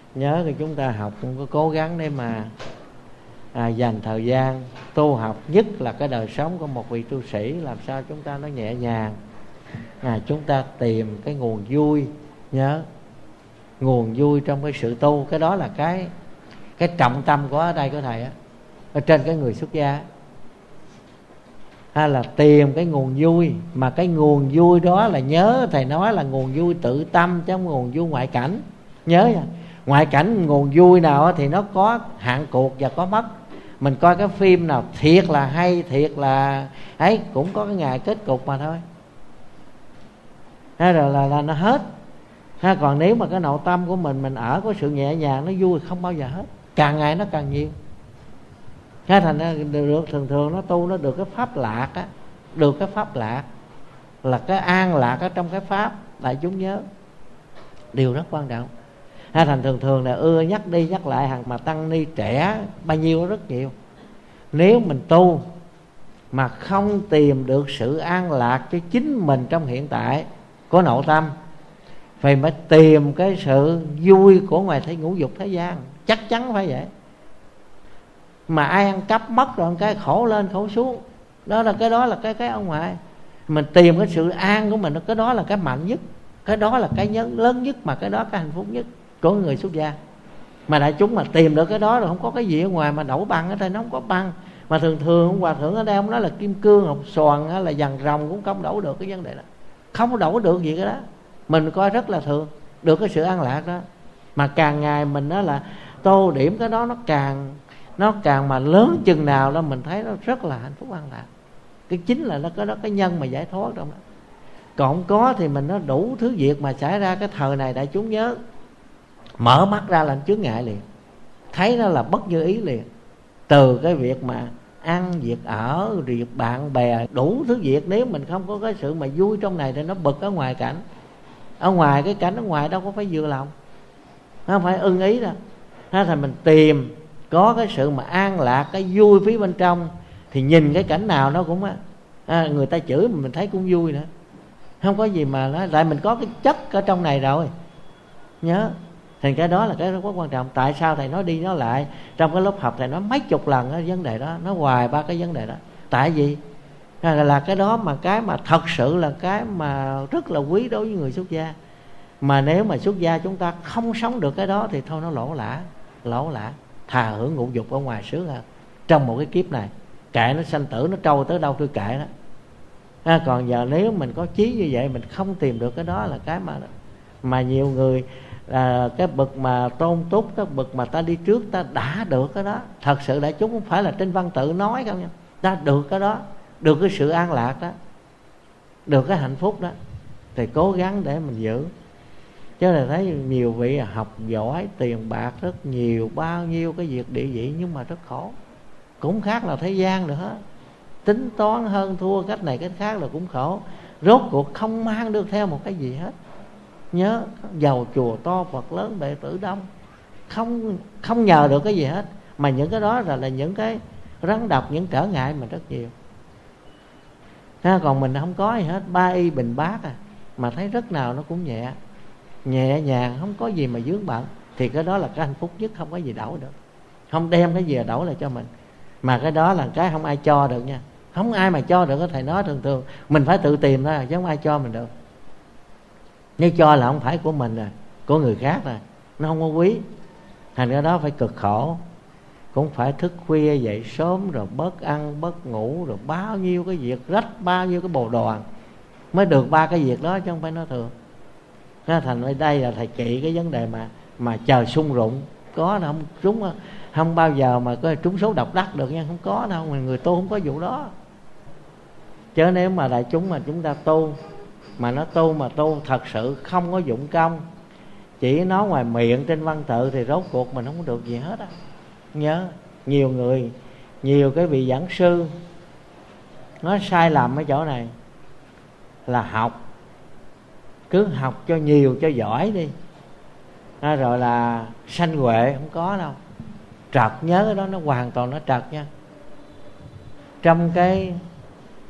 nhớ thì chúng ta học cũng có cố gắng để mà dành thời gian tu học, nhất là cái đời sống của một vị tu sĩ, làm sao chúng ta nó nhẹ nhàng. Chúng ta tìm cái nguồn vui, nhớ nguồn vui trong cái sự tu, cái đó là cái trọng tâm của ở đây của thầy á, ở trên cái người xuất gia. Hay là tìm cái nguồn vui, mà cái nguồn vui đó là nhớ thầy nói là nguồn vui tự tâm chứ không nguồn vui ngoại cảnh. Nhớ nha, ngoại cảnh nguồn vui nào thì nó có hạn cuộc và có mất. Mình coi cái phim nào thiệt là hay, thiệt là ấy, cũng có cái ngày kết cục mà thôi. Hay là nó hết. Còn nếu mà cái nội tâm của mình ở có sự nhẹ nhàng, nó vui không bao giờ hết, càng ngày nó càng nhiều. Thành ra được, thường nó tu nó được cái pháp lạc á, được cái pháp lạc là cái an lạc ở trong cái pháp. Đại chúng nhớ điều rất quan trọng. Thành thường là ưa nhắc đi nhắc lại hàng mà tăng ni trẻ bao nhiêu rất nhiều. Nếu mình tu mà không tìm được sự an lạc cho chính mình trong hiện tại của nội tâm, phải mới tìm cái sự vui của ngoài thế ngũ dục thế gian, chắc chắn phải vậy. Mà ai ăn cắp mất rồi cái khổ lên khổ xuống, đó là cái ở ngoài. Mình tìm cái sự an của mình, cái đó là cái mạnh nhất, cái đó là cái lớn nhất, mà cái đó cái hạnh phúc nhất của người xuất gia. Mà đại chúng mà tìm được cái đó rồi, không có cái gì ở ngoài mà đổ bằng ở đây, nó không có bằng. Mà thường ông hòa thượng ở đây ông nói là kim cương hột xoàn hay là vàng rồng cũng không đổ được cái vấn đề đó, không có đổ được gì cái đó. Mình coi rất là thường được cái sự an lạc đó. Mà càng ngày mình đó là tô điểm cái đó, nó càng mà lớn chừng nào đó mình thấy nó rất là hạnh phúc an lạc. Cái chính là nó có đó cái nhân mà giải thoát trong đó. Còn không có thì mình nó đủ thứ việc mà xảy ra. Cái thời này đại chúng nhớ, mở mắt ra là chướng ngại liền, thấy nó là bất như ý liền. Từ cái việc mà ăn, việc ở, việc bạn bè, đủ thứ việc. Nếu mình không có cái sự mà vui trong này thì nó bực ở ngoài cảnh. Ở ngoài cái cảnh ở ngoài đâu có phải vừa lòng, không phải ưng ý đâu. Thì mình tìm có cái sự mà an lạc, cái vui phía bên trong, thì nhìn cái cảnh nào nó cũng người ta chửi mình thấy cũng vui nữa. Không có gì mà nói, tại mình có cái chất ở trong này rồi. Nhớ, thì cái đó là cái rất quan trọng. Tại sao thầy nói đi nói lại trong cái lớp học, thầy nói mấy chục lần cái vấn đề đó, nói hoài ba cái vấn đề đó. Tại vì là cái đó mà cái mà thật sự là cái mà rất là quý đối với người xuất gia. Mà nếu mà xuất gia chúng ta không sống được cái đó thì thôi nó lỗ lã. Thà hưởng ngũ dục ở ngoài sướng hơn trong một cái kiếp này. Kệ nó sanh tử, nó trôi tới đâu tôi kệ đó. Còn giờ nếu mình có chí như vậy, mình không tìm được cái đó là cái mà nhiều người cái bậc mà tôn túc, cái bậc mà ta đi trước ta đã được cái đó. Thật sự đại chúng không phải là trên văn tự nói không nha, ta được cái đó, được cái sự an lạc đó, được cái hạnh phúc đó, thì cố gắng để mình giữ. Chứ là thấy nhiều vị học giỏi, tiền bạc rất nhiều, bao nhiêu cái việc địa vị, nhưng mà rất khổ. Cũng khác là thế gian nữa, tính toán hơn thua cách này cách khác là cũng khổ. Rốt cuộc không mang được theo một cái gì hết. Nhớ, giàu chùa to Phật lớn đệ tử đông, không nhờ được cái gì hết. Mà những cái đó là những cái rắn độc, những trở ngại mình rất nhiều. Còn mình không có gì hết, ba y bình bát mà thấy rất nào nó cũng nhẹ nhàng, không có gì mà vướng bận, thì cái đó là cái hạnh phúc nhất, không có gì đổi được. Không đem cái gì đổi lại cho mình. Mà cái đó là cái không ai cho được nha. Không ai mà cho được. Thầy nói thường mình phải tự tìm thôi, chứ không ai cho mình được. Nếu cho là không phải của mình rồi, của người khác rồi, nó không có quý. Thành ra đó phải cực khổ, cũng phải thức khuya dậy sớm, rồi bớt ăn bớt ngủ, rồi bao nhiêu cái việc rách, bao nhiêu cái bồ đoàn mới được ba cái việc đó, chứ không phải nói thường. Thành ở đây là thầy kỵ cái vấn đề mà chờ sung rụng. Có đâu, không trúng, không bao giờ mà có trúng số độc đắc được nha, không có đâu. Người tu không có vụ đó. Chứ nếu mà đại chúng mà chúng ta tu, mà nó tu thật sự không có dụng công, chỉ nói ngoài miệng trên văn tự, thì rốt cuộc mình không có được gì hết á. Nhớ, nhiều người, nhiều cái vị giảng sư nói sai lầm ở chỗ này là học, cứ học cho nhiều cho giỏi đi, rồi là sanh huệ. Không có đâu. Trật, nhớ cái đó, nó hoàn toàn nó trật nha. Trong cái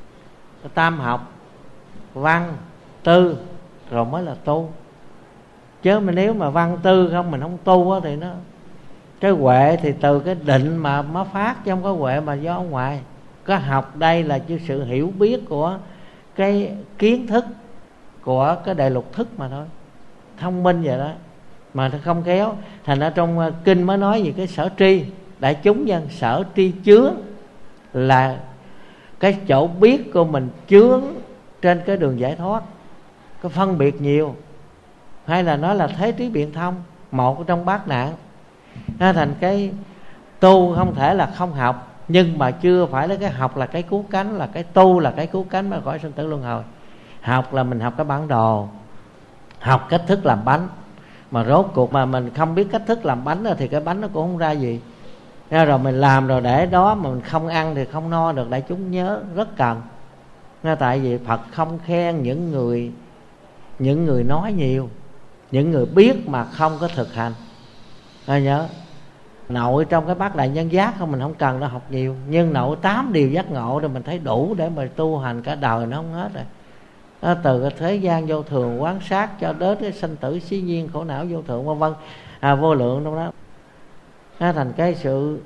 tam học văn tư rồi mới là tu. Chứ mà nếu mà văn tư không, mình không tu á, thì nó cái huệ thì từ cái định mà nó phát, chứ không có huệ mà do ngoài. Có học đây là chứ sự hiểu biết của cái kiến thức, của cái đại lục thức mà thôi, thông minh vậy đó. Mà không khéo thành ra trong kinh mới nói về cái sở tri. Đại chúng nhân sở tri chướng là cái chỗ biết của mình chướng trên cái đường giải thoát, có phân biệt nhiều. Hay là nói là thế trí biện thông, một trong bát nạn. Thành cái tu không thể là không học, nhưng mà chưa phải là cái học là cái cứu cánh, là cái tu là cái cứu cánh mà khỏi sinh tử luân hồi. Học là mình học cái bản đồ, học cách thức làm bánh. Mà rốt cuộc mà mình không biết cách thức làm bánh thì cái bánh nó cũng không ra gì. Rồi mình làm rồi để đó mà mình không ăn thì không no được. Đại chúng nhớ rất cần. Tại vì Phật không khen những người nói nhiều, những người biết mà không có thực hành. Nhớ nội trong cái bát đại nhân giác không, mình không cần nó học nhiều, nhưng nội 8 điều giác ngộ rồi mình thấy đủ để mà tu hành cả đời nó không hết rồi. Từ cái thế gian vô thường quán sát cho đến cái sanh tử xí nhiên khổ não vô thượng vân vân, vô lượng trong đó. Thành cái sự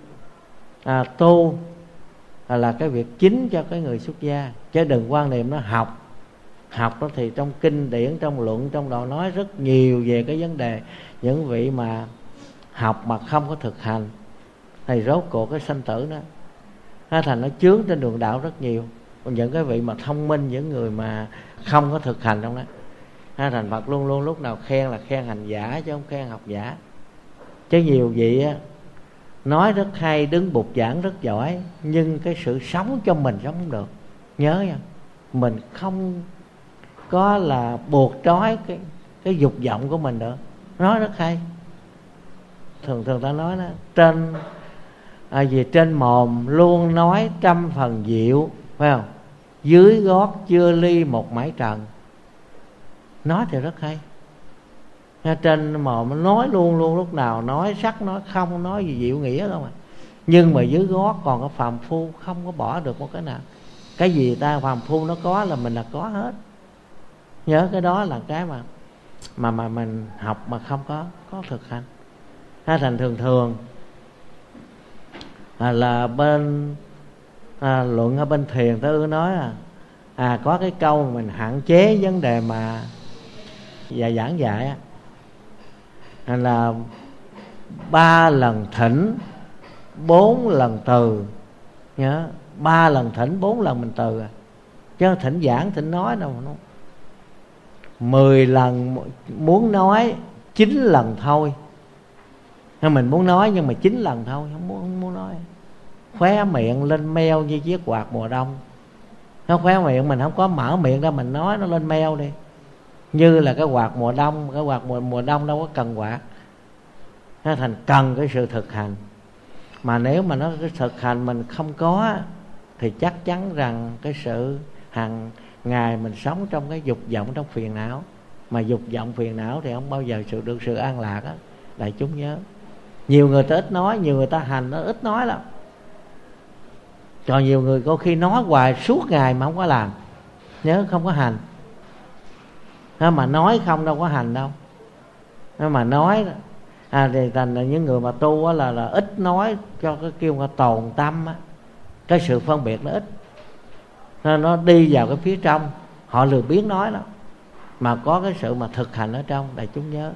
tu là cái việc chính cho cái người xuất gia, chứ đừng quan niệm nó học. Học đó thì trong kinh điển, trong luận, trong đó nói rất nhiều về cái vấn đề những vị mà học mà không có thực hành thì rốt cuộc cái sanh tử đó thành nó chướng trên đường đạo rất nhiều. Còn những cái vị mà thông minh, những người mà không có thực hành trong đó, thành Phật luôn luôn lúc nào khen là khen hành giả chứ không khen học giả. Chứ nhiều vị nói rất hay, đứng bục giảng rất giỏi, nhưng cái sự sống cho mình sống không được. Nhớ nha, mình không có là buộc trói cái dục vọng của mình được. Nói rất hay. Thường ta nói đó, trên mồm luôn nói 100 phần diệu, phải không? Dưới gót chưa ly một mảy trần. Nói thì rất hay. Trên mồm nói luôn luôn, lúc nào nói sắc, nói không, nói gì diệu nghĩa không à. Nhưng mà dưới gót còn có phàm phu, không có bỏ được một cái nào. Cái gì ta phàm phu nó có là mình là có hết. Nhớ cái đó là cái mà mình học mà không có thực hành. Thành thường là bên luận ở bên thiền ta nói có cái câu mình hạn chế vấn đề mà giảng dạy là 3 lần thỉnh 4 lần từ. Nhớ 3 lần thỉnh 4 lần mình từ chứ thỉnh giảng thỉnh nói đâu. 10 lần muốn nói 9 lần thôi. Mình muốn nói nhưng mà 9 lần thôi, không muốn nói. Khóe miệng lên meo như chiếc quạt mùa đông. Nó khóe miệng mình không có mở miệng ra mình nói, nó lên meo đi. Như là cái quạt mùa đông. Cái quạt mùa đông đâu có cần quạt. Nó thành cần cái sự thực hành. Mà nếu mà nó cái thực hành mình không có thì chắc chắn rằng cái sự hàng ngày mình sống trong cái dục vọng, trong phiền não. Mà dục vọng phiền não thì không bao giờ được sự an lạc á. Đại chúng nhớ, nhiều người ta ít nói, nhiều người ta hành nó ít nói lắm. Còn nhiều người có khi nói hoài suốt ngày mà không có làm. Nhớ không có hành. Mà nói không đâu có hành đâu. Mà nói thì thành là những người mà tu là ít nói, cho cái kêu là tồn tâm á. Cái sự phân biệt nó ít, nên nó đi vào cái phía trong. Họ lười biếng nói lắm. Mà có cái sự mà thực hành ở trong. Đại chúng nhớ,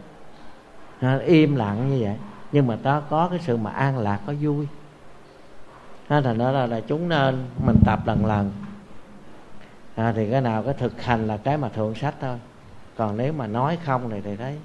im lặng như vậy nhưng mà ta có cái sự mà an lạc, có vui. Thành đó là chúng nên mình tập lần lần. Thì cái nào cái thực hành là cái mà thượng sách thôi. Còn nếu mà nói không thì thấy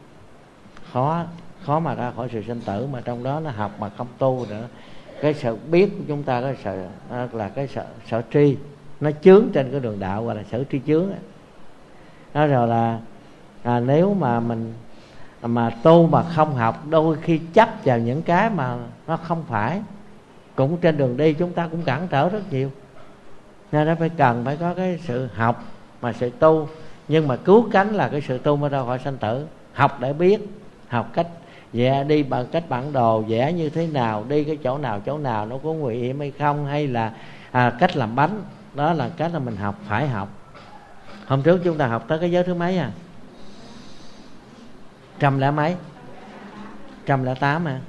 khó mà ra khỏi sự sinh tử. Mà trong đó nó học mà không tu nữa. Cái sự biết của chúng ta cái sự là cái sở tri, nó chướng trên cái đường đạo, gọi là sở tri chướng. Đó rồi là nếu mà mình mà tu mà không học, đôi khi chấp vào những cái mà nó không phải. Cũng trên đường đi chúng ta cũng cản trở rất nhiều. Nên nó phải có cái sự học mà sự tu. Nhưng mà cứu cánh là cái sự tu mới ra khỏi sanh tử. Học để biết, học cách vẽ đi bằng cách bản đồ, vẽ như thế nào, đi cái chỗ nào nó có nguy hiểm hay không, hay là cách làm bánh. Đó là cách là mình học, phải học. Hôm trước chúng ta học tới cái giới thứ mấy trăm lẻ mấy? 108 à?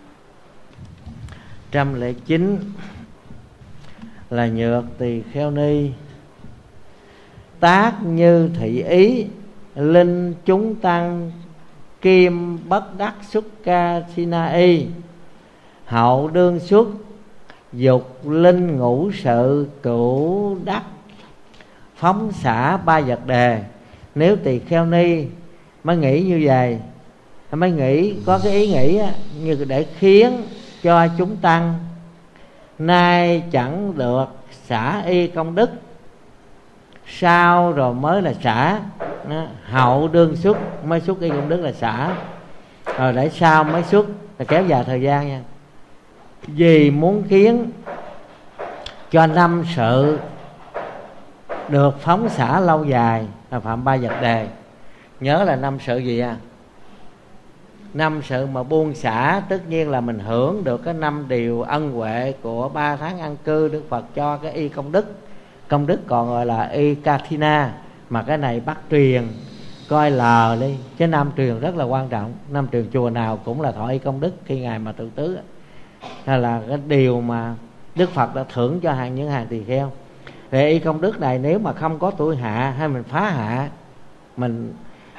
109 là nhược tỳ kheo ni, tác như thị ý, linh chúng tăng, kim bất đắc xuất ca sina y, hậu đương xuất, dục linh ngũ sự, cửu đắc phóng xả ba vật đề. Nếu tỳ kheo ni mới nghĩ như vậy, mới nghĩ có cái ý nghĩ như để khiến cho chúng tăng nay chẳng được xả y công đức, sau rồi mới là xả, hậu đương xuất mới xuất y công đức là xả, rồi để sau mới xuất, là kéo dài thời gian nha. Vì muốn khiến cho năm sự được phóng xả lâu dài là phạm ba vật đề. Nhớ là năm sự gì à? Năm sự mà buông xả, tất nhiên là mình hưởng được cái 5 điều ân huệ của 3 tháng an cư. Đức Phật cho cái y công đức. Công đức còn gọi là y kathina, mà cái này bắt truyền coi lờ đi, chứ năm truyền rất là quan trọng. Năm truyền chùa nào cũng là thọ y công đức khi ngài mà tự tứ, hay là cái điều mà Đức Phật đã thưởng cho những hàng tỳ kheo. Thì y công đức này nếu mà không có tuổi hạ, hay mình phá hạ, mình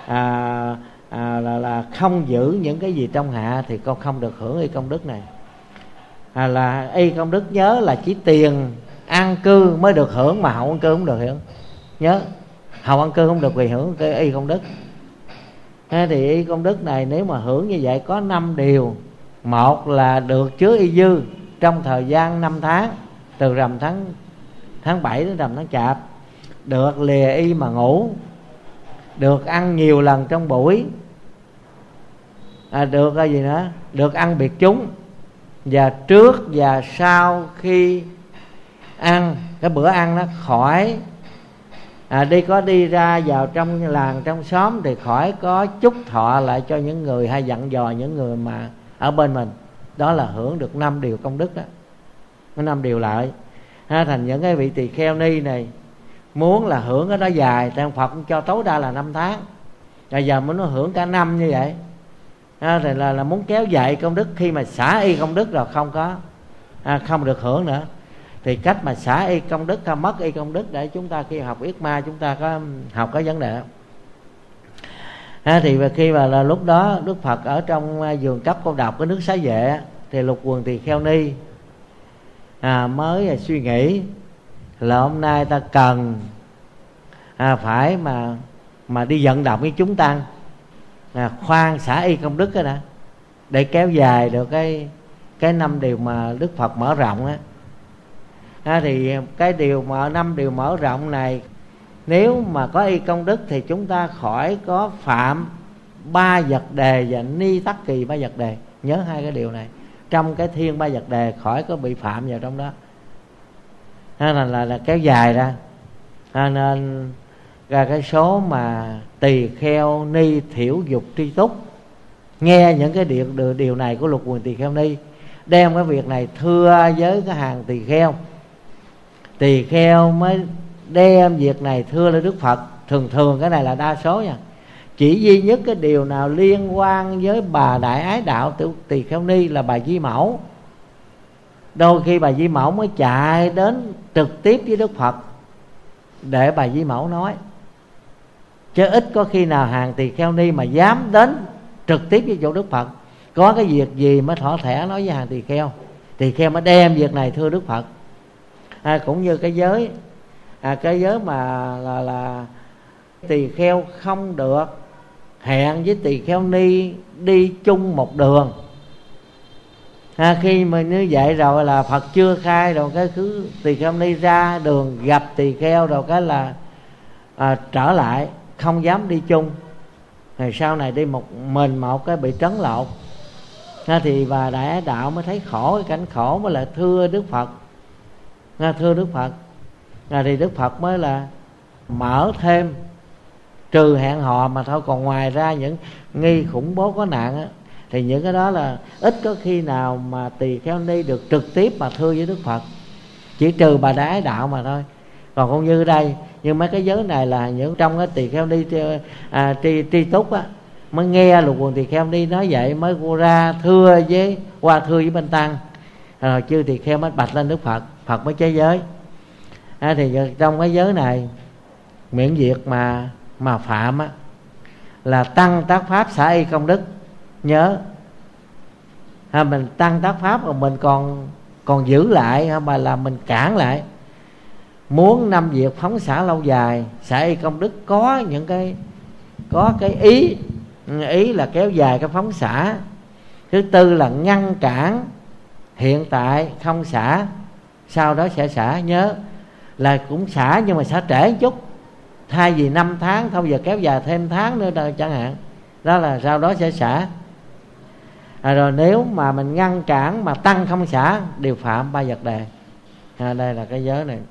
là không giữ những cái gì trong hạ, thì con không được hưởng y công đức này. Là y công đức nhớ là chỉ tiền an cư mới được hưởng, mà hậu an cư không được hưởng. Nhớ hậu an cư không được quyền hưởng cái y công đức. Thế thì y công đức này nếu mà hưởng như vậy có 5 điều. Một là được chứa y dư trong thời gian 5 tháng, từ rằm tháng 7 đến rằm tháng Chạp, được lìa y mà ngủ, được ăn nhiều lần trong buổi, được cái gì nữa, được ăn biệt chúng, và trước và sau khi ăn cái bữa ăn nó khỏi đi ra vào trong làng trong xóm thì khỏi có chúc thọ lại cho những người, hay dặn dò những người mà ở bên mình. Đó là hưởng được 5 điều công đức đó, có 5 điều lợi. Thành những cái vị tỳ kheo ni này muốn là hưởng cái đó dài, thì Phật cho tối đa là 5 tháng. Bây giờ muốn nó hưởng cả năm như vậy, thì là muốn kéo dài công đức. Khi mà xả y công đức rồi không được hưởng nữa, thì cách mà xả y công đức hay mất y công đức để chúng ta khi học yết ma chúng ta có học cái vấn đề. Thì khi mà là lúc đó Đức Phật ở trong vườn cấp Cô Độc cái nước Xá Vệ, thì lục quần tỳ kheo ni mới suy nghĩ là hôm nay ta cần phải mà đi vận động với chúng tăng, khoan xả y công đức đó đã, để kéo dài được cái 5 điều mà Đức Phật mở rộng á. Thì cái điều mà 5 điều mở rộng này, nếu mà có y công đức thì chúng ta khỏi có phạm 3 vật đề và ni tắc kỳ 3 vật đề. Nhớ hai cái điều này, trong cái thiên 3 vật đề khỏi có bị phạm vào trong đó. Là kéo dài ra. Nên ra cái số mà tỳ kheo ni thiểu dục tri túc nghe những cái điều này của lục quần tỳ kheo ni, đem cái việc này thưa với cái hàng tỳ kheo. Tỳ kheo mới đem việc này thưa lên Đức Phật. Thường cái này là đa số nha. Chỉ duy nhất cái điều nào liên quan với bà đại ái đạo tỳ kheo ni là bà Di Mẫu. Đôi khi bà Di Mẫu mới chạy đến trực tiếp với Đức Phật để bà Di Mẫu nói, chứ ít có khi nào hàng tỳ kheo ni mà dám đến trực tiếp với chỗ Đức Phật. Có cái việc gì mới thỏ thẻ nói với hàng tỳ kheo, tỳ kheo mới đem việc này thưa Đức Phật. Cũng như cái giới mà là tỳ kheo không được hẹn với tỳ kheo ni đi chung một đường. Khi mà như vậy rồi là Phật chưa khai rồi, cái cứ tỳ kheo ni ra đường gặp tỳ kheo rồi cái là trở lại, không dám đi chung. Rồi sau này đi một cái bị trấn lột. Thì bà đại ái đạo mới thấy khổ, cái cảnh khổ mới là thưa Đức Phật. Thưa Đức Phật thì Đức Phật mới là mở thêm, trừ hẹn hò mà thôi, còn ngoài ra những nghi khủng bố có nạn á, thì những cái đó là ít có khi nào mà tỳ kheo ni được trực tiếp mà thưa với Đức Phật, chỉ trừ bà đại ái đạo mà thôi. Còn cũng như đây, nhưng mấy cái giới này là những trong cái tỳ kheo ni tri túc á, mới nghe Lục Quần Tỳ Kheo đi nói vậy, mới ra thưa với bên tăng, rồi chư tỳ kheo mới bạch lên Đức Phật, Phật mới chế giới. Thì trong cái giới này miễn việc mà phạm á, là tăng tác pháp xả y công đức. Nhớ mình tăng tác pháp mà mình còn giữ lại, mà là mình cản lại. Muốn năm việc phóng xả lâu dài, xả y công đức có cái ý là kéo dài cái phóng xả. Thứ tư là ngăn cản hiện tại không xả, sau đó sẽ xả. Nhớ là cũng xả nhưng mà xả trễ một chút, thay vì 5 tháng thôi giờ kéo dài thêm tháng nữa đâu chẳng hạn, đó là sau đó sẽ xả. Rồi nếu mà mình ngăn cản mà tăng không xả, đều phạm 3 vật đề. Đây là cái giới này.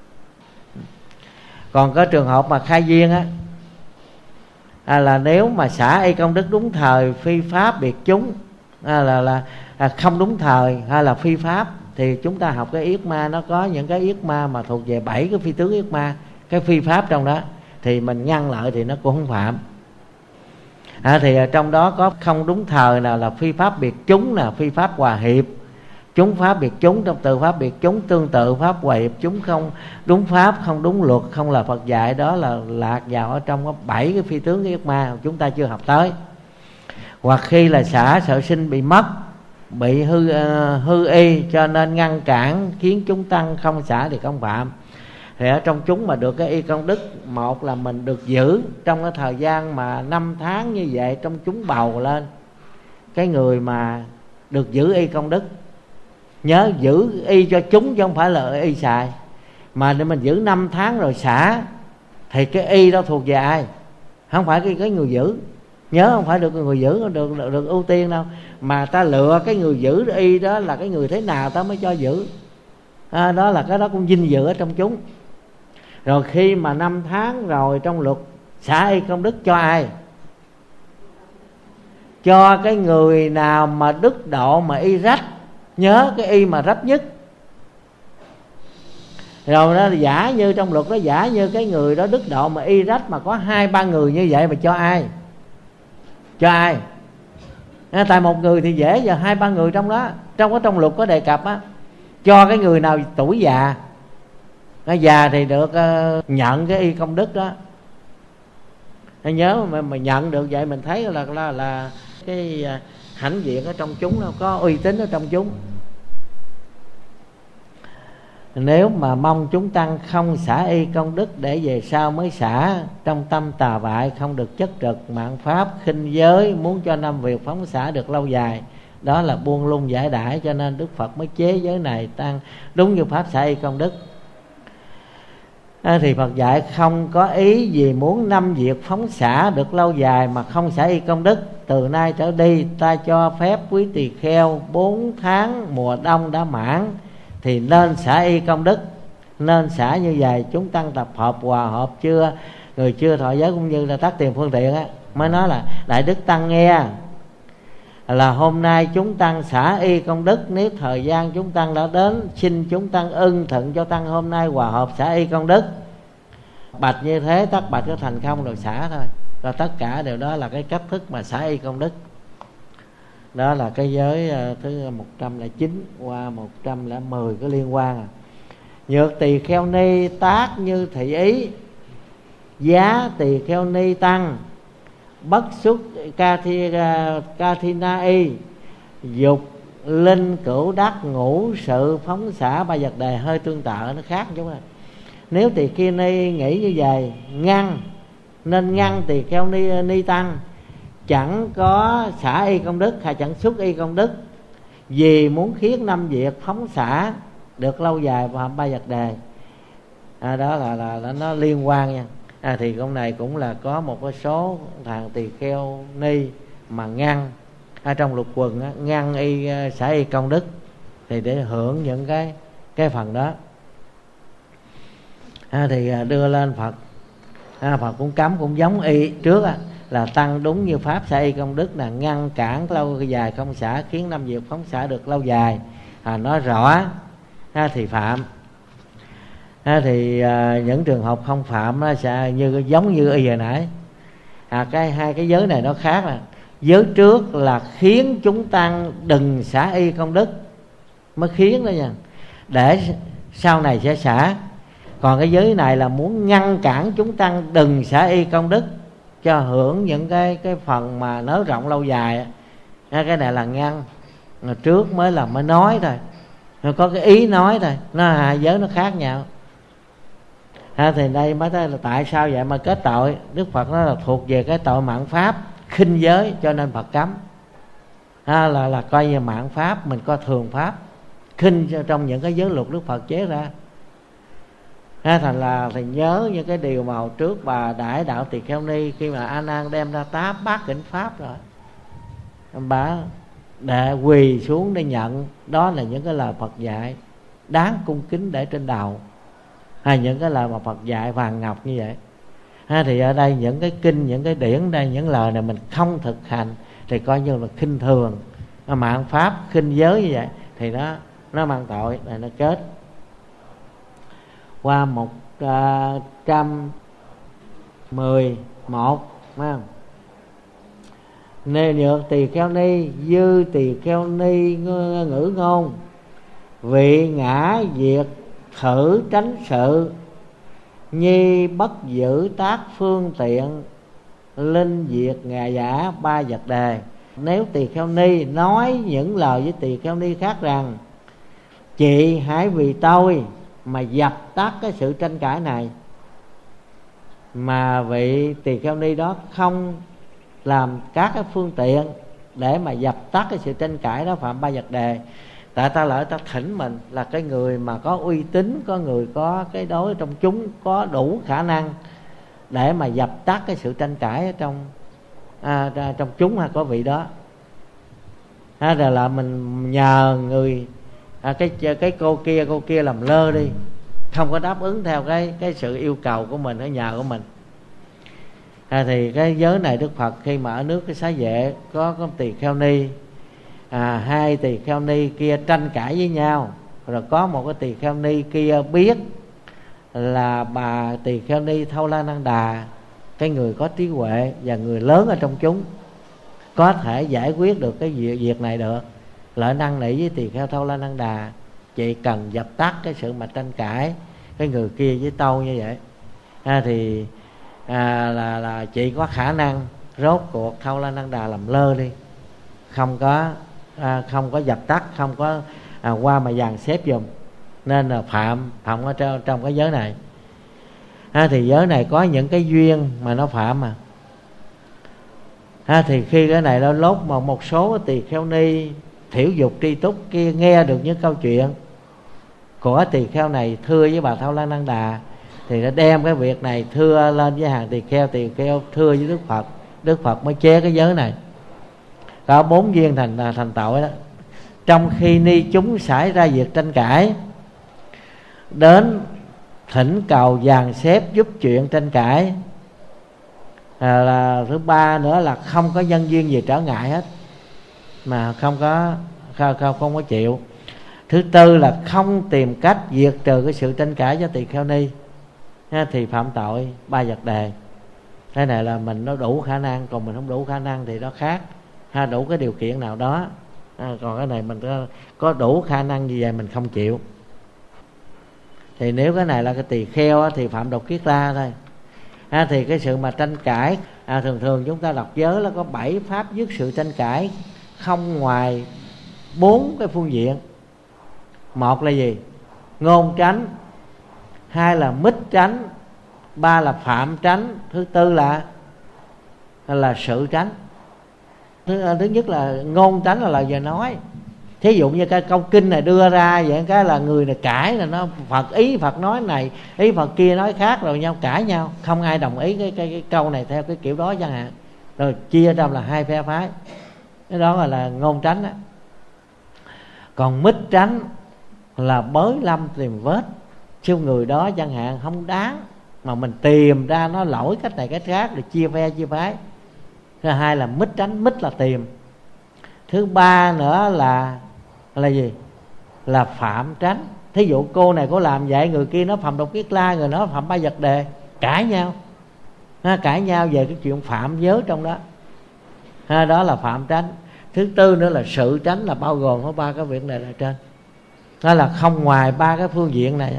Còn có trường hợp mà khai duyên á, là nếu mà xả y công đức đúng thời, phi pháp biệt chúng, là không đúng thời hay là phi pháp, thì chúng ta học cái yết ma, nó có những cái yết ma mà thuộc về 7 cái phi tướng yết ma, cái phi pháp trong đó, thì mình ngăn lại thì nó cũng không phạm. Thì trong đó có không đúng thời nào là phi pháp biệt chúng, là phi pháp hòa hiệp, chúng pháp biệt chúng, trong từ pháp biệt chúng tương tự, pháp hòa hiệp chúng không đúng pháp, không đúng luật, không là Phật dạy, đó là lạc vào ở trong có 7 cái phi tướng yết ma chúng ta chưa học tới. Hoặc khi là xả sợ sinh bị mất, bị hư y, cho nên ngăn cản khiến chúng tăng không xả thì không phạm. Thì ở trong chúng mà được cái y công đức, một là mình được giữ trong cái thời gian mà 5 tháng như vậy, trong chúng bầu lên cái người mà được giữ y công đức. Nhớ giữ y cho chúng chứ không phải là y xài, mà để mình giữ 5 tháng rồi xả thì cái y đó thuộc về ai? Không phải cái người giữ. Nhớ không phải được người giữ được ưu tiên đâu, mà ta lựa cái người giữ y đó là cái người thế nào ta mới cho giữ. Đó là cái đó cũng vinh dự ở trong chúng. Rồi khi mà 5 tháng rồi, trong luật xả y công đức cho ai? Cho cái người nào mà đức độ mà y rách. Nhớ cái y mà rách nhất. Rồi nó giả như trong luật nó giả như cái người đó đức độ mà y rách mà có 2-3 người như vậy, mà cho ai? Cho ai? Tại một người thì dễ, giờ 2-3 người trong đó, trong luật có đề cập á, cho cái người nào tuổi già. Già thì được nhận cái y công đức đó. Nhớ mà nhận được vậy mình thấy là cái hãnh diện ở trong chúng, nó có uy tín ở trong chúng. Nếu mà mong chúng tăng không xả y công đức để về sau mới xả, trong tâm tà bại, không được chất trực, mạn pháp, khinh giới, muốn cho năm việc phóng xả được lâu dài, đó là buông lung giải đãi. Cho nên Đức Phật mới chế giới này tăng đúng như pháp xả y công đức. Thì Phật dạy không có ý gì muốn năm việc phóng xả được lâu dài mà không xả y công đức. Từ nay trở đi ta cho phép quý tỳ kheo 4 tháng mùa đông đã mãn thì nên xả y công đức. Nên xả như vậy. Chúng tăng tập hợp hòa hợp chưa, người chưa thọ giới cũng như là tác tiền phương tiện á, mới nói là Đại Đức Tăng nghe là hôm nay chúng tăng xả y công đức. Nếu thời gian chúng tăng đã đến, xin chúng tăng ưng thuận cho tăng hôm nay hòa hợp xả y công đức. Bạch như thế tất bạch có thành không rồi xả thôi. Rồi tất cả đều đó là cái cách thức mà xả y công đức. Đó là cái giới thứ 109 qua 110 có liên quan. Nhược tỳ kheo ni tác như thị ý, giá tỳ kheo ni tăng, bất xuất ca thi na y, dục linh cửu đắc, ngũ sự phóng xả. 3 vật đề hơi tương tự, nó khác chút rồi. Nếu tỳ kheo ni nghĩ như vậy, nên ngăn tỳ kheo ni tăng chẳng có xả y công đức hay chẳng xuất y công đức, vì muốn khiến năm việc phóng xả được lâu dài và 3 vật đề. Đó là nó liên quan nha. Thì con này cũng là có một cái số thằng tỳ kheo ni mà ngăn trong lục quần á, ngăn y xả y công đức thì để hưởng những cái phần đó. Thì đưa lên Phật. Phật cũng cấm cũng giống y trước là tăng đúng như pháp xả y công đức, là ngăn cản lâu dài không xả, khiến năm việc phóng xả được lâu dài. Nói rõ thì phạm. Thì những trường hợp không phạm nó sẽ giống như y hồi nãy. cái hai cái giới này nó khác là giới trước là khiến chúng tăng đừng xả y công đức, mới khiến đó nha, để sau này sẽ xả. Còn cái giới này là muốn ngăn cản chúng tăng đừng xả y công đức, cho hưởng những cái phần mà nới rộng lâu dài. Cái này là ngăn, trước mới nói thôi, nó có cái ý nói thôi, nó hai giới nó khác nhau. Thì đây mới thấy là tại sao vậy mà kết tội. Đức Phật nói là thuộc về cái tội mạn pháp khinh giới, cho nên Phật cấm. Là coi như mạn pháp, mình coi thường pháp, khinh trong những cái giới luật Đức Phật chế ra. Thành là thì nhớ những cái điều mà hồi trước bà Đại Đạo Tỳ Kheo Ni, khi mà A Nan đem ra tá bát kinh pháp rồi, bà để quỳ xuống để nhận. Đó là những cái lời Phật dạy đáng cung kính để trên đầu, hay những cái lời mà Phật dạy vàng ngọc như vậy. Thì ở đây những cái kinh, những cái điển đây, những lời này mình không thực hành thì coi như là khinh thường, mạn pháp khinh giới như vậy thì nó mang tội này, nó chết. Qua 111 phải không? Nê nhược Tỳ Kheo Ni, dư Tỳ Kheo Ni ngữ ngôn, vị ngã diệt thử tránh sự, nhi bất giữ tác phương tiện, linh diệt ngà giả ba vật đề. Nếu Tỳ Kheo Ni nói những lời với Tỳ Kheo Ni khác rằng chị hãy vì tôi mà dập tắt cái sự tranh cãi này, mà vị Tỳ Kheo Ni đó không làm các cái phương tiện để mà dập tắt cái sự tranh cãi đó, phạm ba vật đề. Tại ta lỡ ta thỉnh mình là cái người mà có uy tín, có người có cái đối trong chúng, có đủ khả năng để mà dập tắt cái sự tranh cãi ở trong chúng, hay có vị đó. Rồi là mình nhờ người cái cô kia làm lơ đi, không có đáp ứng theo cái sự yêu cầu của mình, hay nhờ của mình. Thì cái giới này Đức Phật khi mà ở nước cái Xá Vệ có Tỳ Kheo Ni, hai Tỳ Kheo Ni kia tranh cãi với nhau, rồi có một cái Tỳ Kheo Ni kia biết là bà Tỳ Kheo Ni Thâu La Năng Đà, cái người có trí huệ và người lớn ở trong chúng, có thể giải quyết được cái việc này được. Lợi năn nỉ với Tỳ Kheo Thâu La Năng Đà, chị cần dập tắt cái sự mà tranh cãi cái người kia với tâu như vậy. Thì là chị có khả năng. Rốt cuộc Thâu La Năng Đà làm lơ đi, không có dập tắt, không có qua mà dàn xếp giùm, nên là phạm ở trong cái giới này. Thì giới này có những cái duyên mà nó phạm mà. Thì khi cái này nó lốt mà một số Tỳ Kheo Ni thiểu dục tri túc kia nghe được những câu chuyện của Tỳ Kheo này thưa với bà Thâu La Năng Đà, thì nó đem cái việc này thưa lên với hàng Tỳ Kheo thưa với Đức Phật. Đức Phật mới chế cái giới này. Có 4 duyên thành tội đó. Trong khi ni chúng xảy ra việc tranh cãi, đến thỉnh cầu dàn xếp giúp chuyện tranh cãi. Là thứ ba nữa là không có nhân duyên gì trở ngại hết, mà không có chịu. Thứ tư là không tìm cách diệt trừ cái sự tranh cãi cho Tỳ Kheo Ni, thì phạm tội ba vật đề. Cái này là mình nó đủ khả năng, còn mình không đủ khả năng thì nó khác. Đủ cái điều kiện nào đó, còn cái này mình có đủ khả năng như vậy mình không chịu. Thì nếu cái này là cái Tỳ Kheo thì phạm độc kiết la thôi. Thì cái sự mà tranh cãi, thường chúng ta đọc giới là có 7 pháp dứt sự tranh cãi, không ngoài 4 cái phương diện. Một là gì? Ngôn tránh. Hai là mít tránh. Ba là phạm tránh. Thứ tư là sự tránh. Thứ nhất là ngôn tránh là lời vừa nói. Thí dụ như cái câu kinh này đưa ra vậy, cái là người này cãi là nó Phật ý Phật nói này, ý Phật kia nói khác, rồi nhau cãi nhau, không ai đồng ý cái câu này theo cái kiểu đó chẳng hạn, rồi chia ra là hai phe phái. Cái đó là ngôn tránh đó. Còn mít tránh là bới lâm tìm vết, chứ người đó chẳng hạn không đáng, mà mình tìm ra nó lỗi cách này cách khác để chia phe chia phái. Thứ hai là mít tránh, mít là tìm. Thứ ba nữa là gì? Là phạm tránh. Thí dụ cô này có làm vậy, người kia nó phạm độc kiết la, người nó phạm ba vật đề, cãi nhau. cãi nhau về cái chuyện phạm giới trong đó. Đó là phạm tránh. Thứ tư nữa là sự tránh, là bao gồm có ba cái việc này là trên. Đó là không ngoài ba cái phương diện này.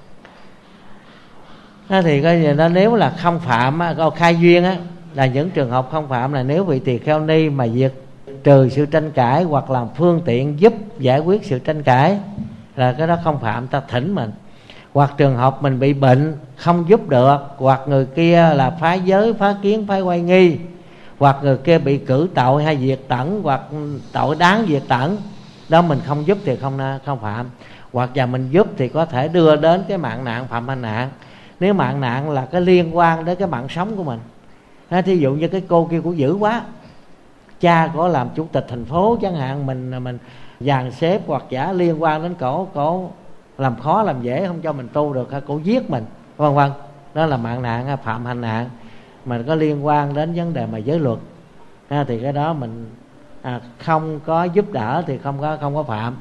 Thì coi như đó, nếu là không phạm khai duyên á, là những trường hợp không phạm là nếu vị tỳ kheo ni mà diệt trừ sự tranh cãi hoặc làm phương tiện giúp giải quyết sự tranh cãi, là cái đó không phạm, ta thỉnh mình. Hoặc trường hợp mình bị bệnh không giúp được, hoặc người kia là phá giới, phá kiến, phá oai nghi, hoặc người kia bị cử tội hay diệt tẩn, hoặc tội đáng diệt tẩn, đó mình không giúp thì không phạm. Hoặc là mình giúp thì có thể đưa đến cái mạng nạn, phạm hành nạn. Nếu mạng nạn là cái liên quan đến cái mạng sống của mình, thí dụ như cái cô kia cũng dữ quá, cha có làm chủ tịch thành phố chẳng hạn, mình dàn xếp hoặc giả liên quan đến cổ làm khó làm dễ không cho mình tu được, cổ giết mình, vân vân, đó là mạng nạn, phạm hành nạn. Mình có liên quan đến vấn đề mà giới luật, thì cái đó mình không có giúp đỡ thì không có phạm.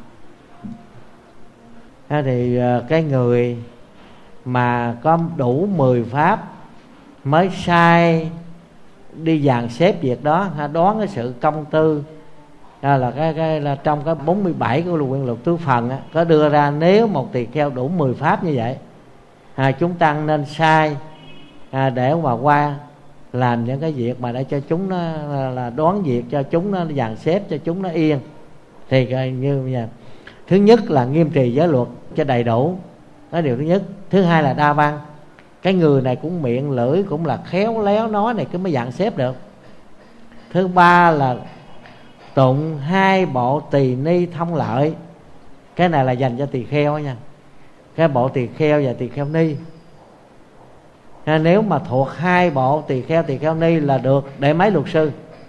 Thì cái người mà có đủ 10 pháp mới sai đi dàn xếp việc đó, đoán cái sự công tư, là cái là trong cái 47 của Quyền Luật Tứ Phần có đưa ra, nếu một tỳ kheo đủ 10 pháp như vậy, chúng tăng nên sai để mà qua làm những cái việc mà để cho chúng nó là đoán việc, cho chúng nó dàn xếp, cho chúng nó yên. Thì như vậy, thứ nhất là nghiêm trì giới luật cho đầy đủ, đó điều thứ nhất. Thứ hai là đa văn, cái người này cũng miệng lưỡi cũng là khéo léo nói này cứ mới dàn xếp được. Thứ ba là tụng 2 bộ tỳ ni thông lợi, cái này là dành cho tỳ kheo nha, cái bộ tỳ kheo và tỳ kheo ni. Nếu mà thuộc 2 bộ tỳ kheo ni là được đệ mấy luật sư,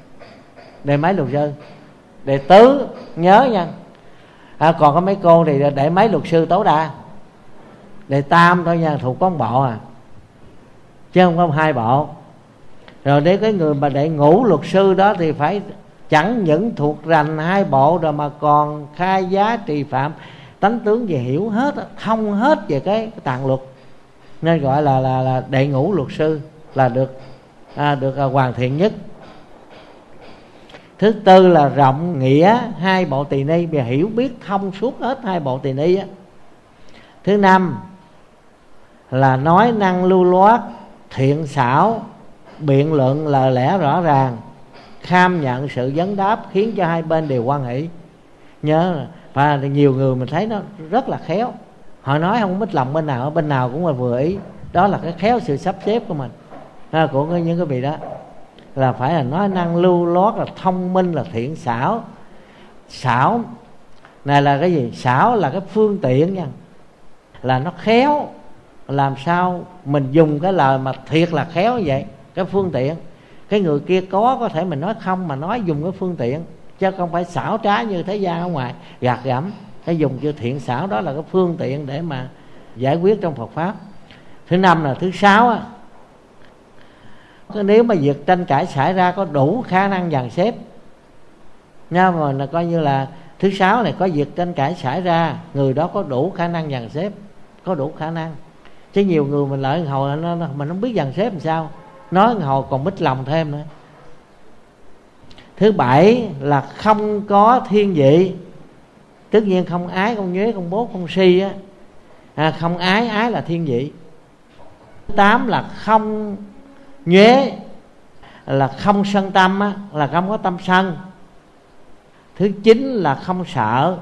đệ tứ nhớ nha. Còn có mấy cô thì đệ mấy luật sư tối đa, đệ tam thôi nha, thuộc có 1 bộ chứ không có 2 bộ. Rồi nếu cái người mà đệ ngũ luật sư đó thì phải chẳng những thuộc rành 2 bộ rồi mà còn khai giá trì phạm tánh tướng về hiểu hết, thông hết về cái tạng luật, nên gọi là đệ ngũ luật sư là được hoàn thiện nhất. Thứ tư là rộng nghĩa 2 bộ tỳ ni, và hiểu biết thông suốt hết 2 bộ tỳ ni á. Thứ năm là nói năng lưu loát, thiện xảo, biện luận lời lẽ rõ ràng, kham nhận sự vấn đáp, khiến cho hai bên đều hoan hỷ. Nhớ, và nhiều người mình thấy nó rất là khéo, họ nói không mít lòng bên nào cũng là vừa ý. Đó là cái khéo sự sắp xếp của mình, của những cái vị đó, là phải là nói năng lưu loát, là thông minh, là thiện xảo. Xảo này là cái gì? Xảo là cái phương tiện nha, là nó khéo, làm sao mình dùng cái lời mà thiệt là khéo như vậy, cái phương tiện. Cái người kia có thể mình nói không, mà nói dùng cái phương tiện, chứ không phải xảo trá như thế gian ở ngoài gạt gẫm. Cái dùng chữ thiện xảo đó là cái phương tiện để mà giải quyết trong Phật pháp. Thứ năm là thứ sáu á, nếu mà việc tranh cãi xảy ra có đủ khả năng dàn xếp nha, mà là coi như là thứ sáu này có việc tranh cãi xảy ra, người đó có đủ khả năng dàn xếp, có đủ khả năng. Chứ nhiều người mình lợi hồi mình không biết dàn xếp làm sao, nói hồi còn mít lòng thêm nữa. Thứ bảy là không có thiên vị, tất nhiên không ái, không nhuế, không bố, không si á. Không ái là thiên vị. Thứ tám là không nhuế, là không sân tâm á, là không có tâm sân. Thứ chín là không sợ,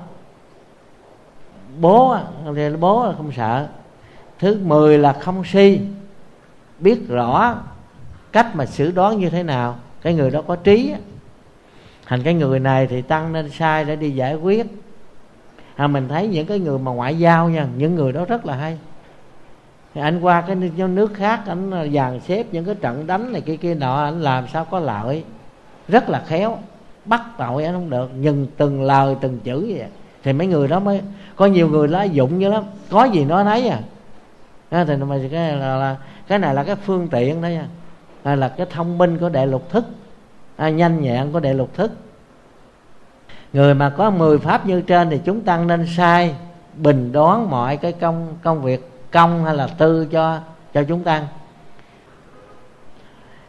bố là không sợ. Thứ 10 là không si, biết rõ cách mà xử đoán như thế nào, cái người đó có trí á. Thành cái người này thì tăng nên sai để đi giải quyết. Mình thấy những cái người mà ngoại giao nha, những người đó rất là hay. Thì anh qua cái nước khác, anh dàn xếp những cái trận đánh này kia nọ, anh làm sao có lợi, rất là khéo. Bắt tội anh không được, nhưng từng lời từng chữ vậy. Thì mấy người đó mới có, nhiều người lá dụng như lắm, có gì nói nấy thì mà cái này là cái phương tiện đó nha, là cái thông minh của đệ lục thức, nhanh nhẹn của đệ lục thức. Người mà có 10 pháp như trên thì chúng tăng nên sai bình đoán mọi cái công việc công hay là tư cho chúng tăng.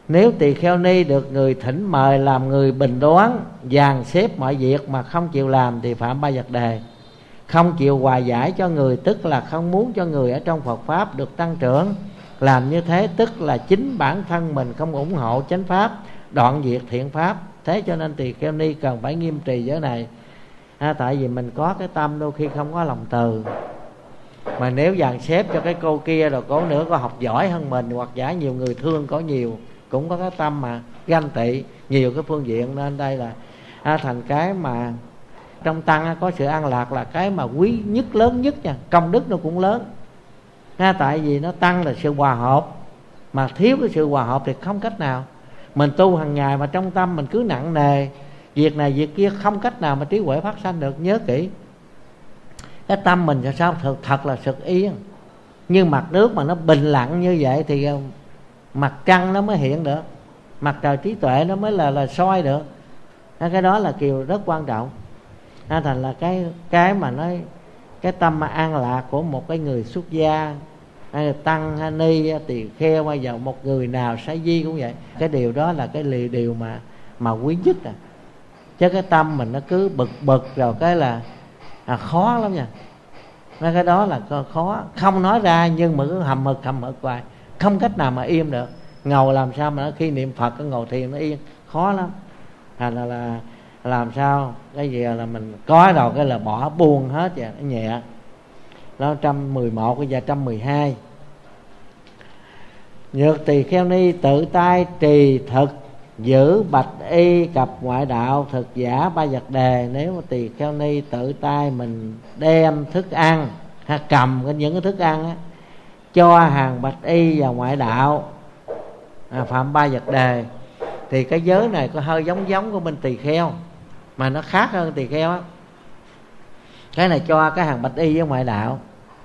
Nếu tỳ kheo ni được người thỉnh mời làm người bình đoán, dàn xếp mọi việc mà không chịu làm thì phạm ba vật đề. Không chịu hòa giải cho người tức là không muốn cho người ở trong Phật Pháp được tăng trưởng. Làm như thế tức là chính bản thân mình không ủng hộ chánh Pháp, đoạn diệt thiện Pháp. Thế cho nên tỳ kheo ni cần phải nghiêm trì giới này. Tại vì mình có cái tâm đôi khi không có lòng từ. Mà nếu dàn xếp cho cái cô kia rồi cổ nữa có học giỏi hơn mình, hoặc giả nhiều người thương có nhiều, cũng có cái tâm mà ganh tị nhiều cái phương diện. Nên đây là thành cái mà trong tăng có sự an lạc là cái mà quý nhất, lớn nhất nha. Công đức nó cũng lớn. Tại vì nó tăng là sự hòa hợp, mà thiếu cái sự hòa hợp thì không cách nào. Mình tu hàng ngày mà trong tâm mình cứ nặng nề việc này việc kia, không cách nào mà trí huệ phát sanh được. Nhớ kỹ, cái tâm mình là sao? Thật là sực yên. Như mặt nước mà nó bình lặng như vậy thì mặt trăng nó mới hiện được, mặt trời trí tuệ nó mới là soi được. Cái đó là điều rất quan trọng. Thành là cái mà nói cái tâm mà an lạc của một cái người xuất gia, hay là tăng hay ni tỳ kheo, hay vào một người nào sa di cũng vậy. Cái điều đó là cái điều mà quý nhất. Chứ cái tâm mình nó cứ bực rồi cái là khó lắm nha. Cái đó là khó, không nói ra nhưng mà cứ hầm hực hoài, không cách nào mà im được. Ngồi làm sao mà khi niệm Phật cái ngồi thiền nó yên, khó lắm. Là làm sao cái gì là mình có rồi cái là bỏ buông hết vậy, nó nhẹ. Nó 111 bây giờ 112. Nhược tỳ kheo ni tự tay trì thực giữ bạch y cặp ngoại đạo thực giả ba vật đề. Nếu mà tỳ kheo ni tự tay mình đem thức ăn hay cầm những cái thức ăn á, cho hàng bạch y và ngoại đạo phạm ba vật đề, thì cái giới này có hơi giống của bên tỳ kheo, mà nó khác hơn tỳ kheo á. Cái này cho cái hàng bạch y với ngoại đạo.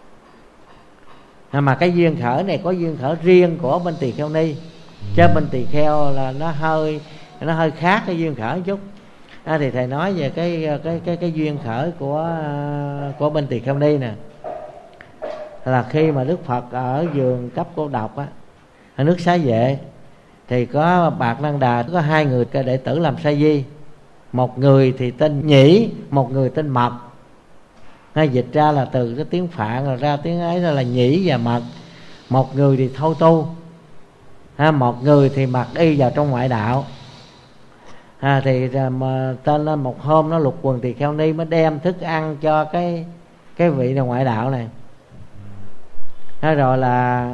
Mà cái duyên khởi này có duyên khởi riêng của bên tỳ kheo ni, chứ bên tỳ kheo là nó hơi khác cái duyên khởi một chút. Thì thầy nói về cái duyên khởi của bên tỳ kheo ni nè, là khi mà Đức Phật ở vườn cấp cô độc á, ở nước Xá Vệ, thì có Bạc Năng Đà có 2 người đệ tử làm sa di. Một người thì tên Nhĩ, một người tên Mật. Dịch ra là từ cái tiếng Phạn rồi ra tiếng ấy là Nhĩ và Mật. Một người thì thâu tu, một người thì mặc y vào trong ngoại đạo. Thì mà tên lên một hôm nó lục quần tỳ kheo ni mới đem thức ăn cho cái vị này ngoại đạo này. Rồi là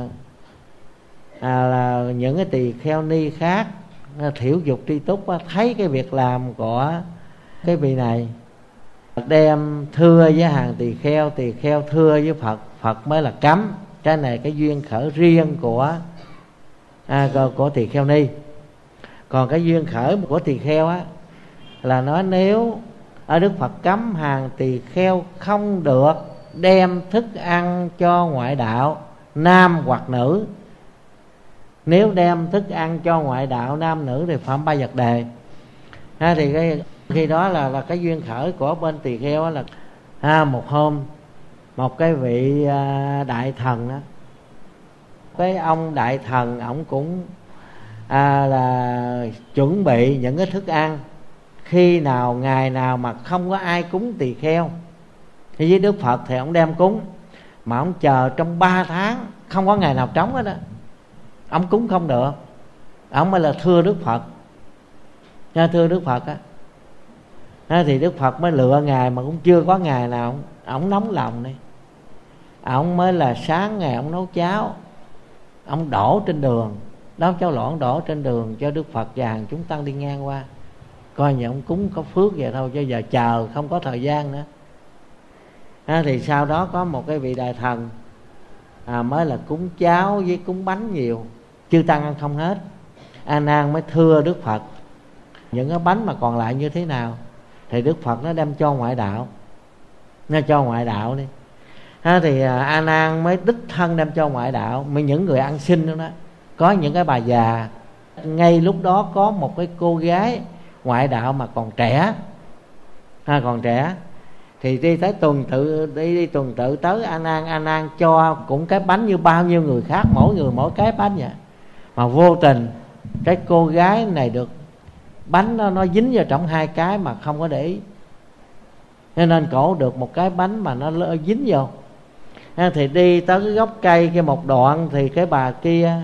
những cái tỳ kheo ni khác thiểu dục tri túc thấy cái việc làm của cái vị này, đem thưa với hàng tỳ kheo thưa với Phật mới là cấm. Cái này cái duyên khởi riêng của tỳ kheo ni. Còn cái duyên khởi của tỳ kheo á là nói nếu ở Đức Phật cấm hàng tỳ kheo không được đem thức ăn cho ngoại đạo nam hoặc nữ. Nếu đem thức ăn cho ngoại đạo nam nữ thì phạm ba vật đề. Thì khi đó là cái duyên khởi của bên tỳ kheo là một hôm một cái vị đại thần đó, cái ông đại thần ổng cũng là chuẩn bị những cái thức ăn. Khi nào ngày nào mà không có ai cúng tỳ kheo thì với Đức Phật thì ổng đem cúng, mà ổng chờ trong 3 tháng không có ngày nào trống hết đó, ổng cúng không được. Ổng mới là thưa Đức Phật, thưa Đức Phật á. Thì Đức Phật mới lựa ngày mà cũng chưa có ngày nào ổng nóng lòng đi. Ổng mới là sáng ngày ổng nấu cháo, ổng đổ trên đường, nấu cháo loãng đổ trên đường cho Đức Phật và hàng chúng tăng đi ngang qua. Coi như ông cúng có phước vậy thôi, chứ giờ chờ không có thời gian nữa. Thì sau đó có một cái vị đại thần mới là cúng cháo với cúng bánh nhiều, chư tăng ăn không hết. A Nan mới thưa Đức Phật những cái bánh mà còn lại như thế nào. Thì Đức Phật nó đem cho ngoại đạo, nó cho ngoại đạo đi. Thì A Nan mới đích thân đem cho ngoại đạo, mới những người ăn xin đó. Có những cái bà già, ngay lúc đó có một cái cô gái ngoại đạo mà còn trẻ, còn trẻ, thì đi tới đi tuần tự tới A Nan cho cũng cái bánh như bao nhiêu người khác, mỗi người mỗi cái bánh vậy. Mà vô tình cái cô gái này được bánh nó dính vào trong hai cái mà không có để ý, nên cổ được một cái bánh mà nó dính vô. Thì đi tới cái gốc cây kia một đoạn, thì cái bà kia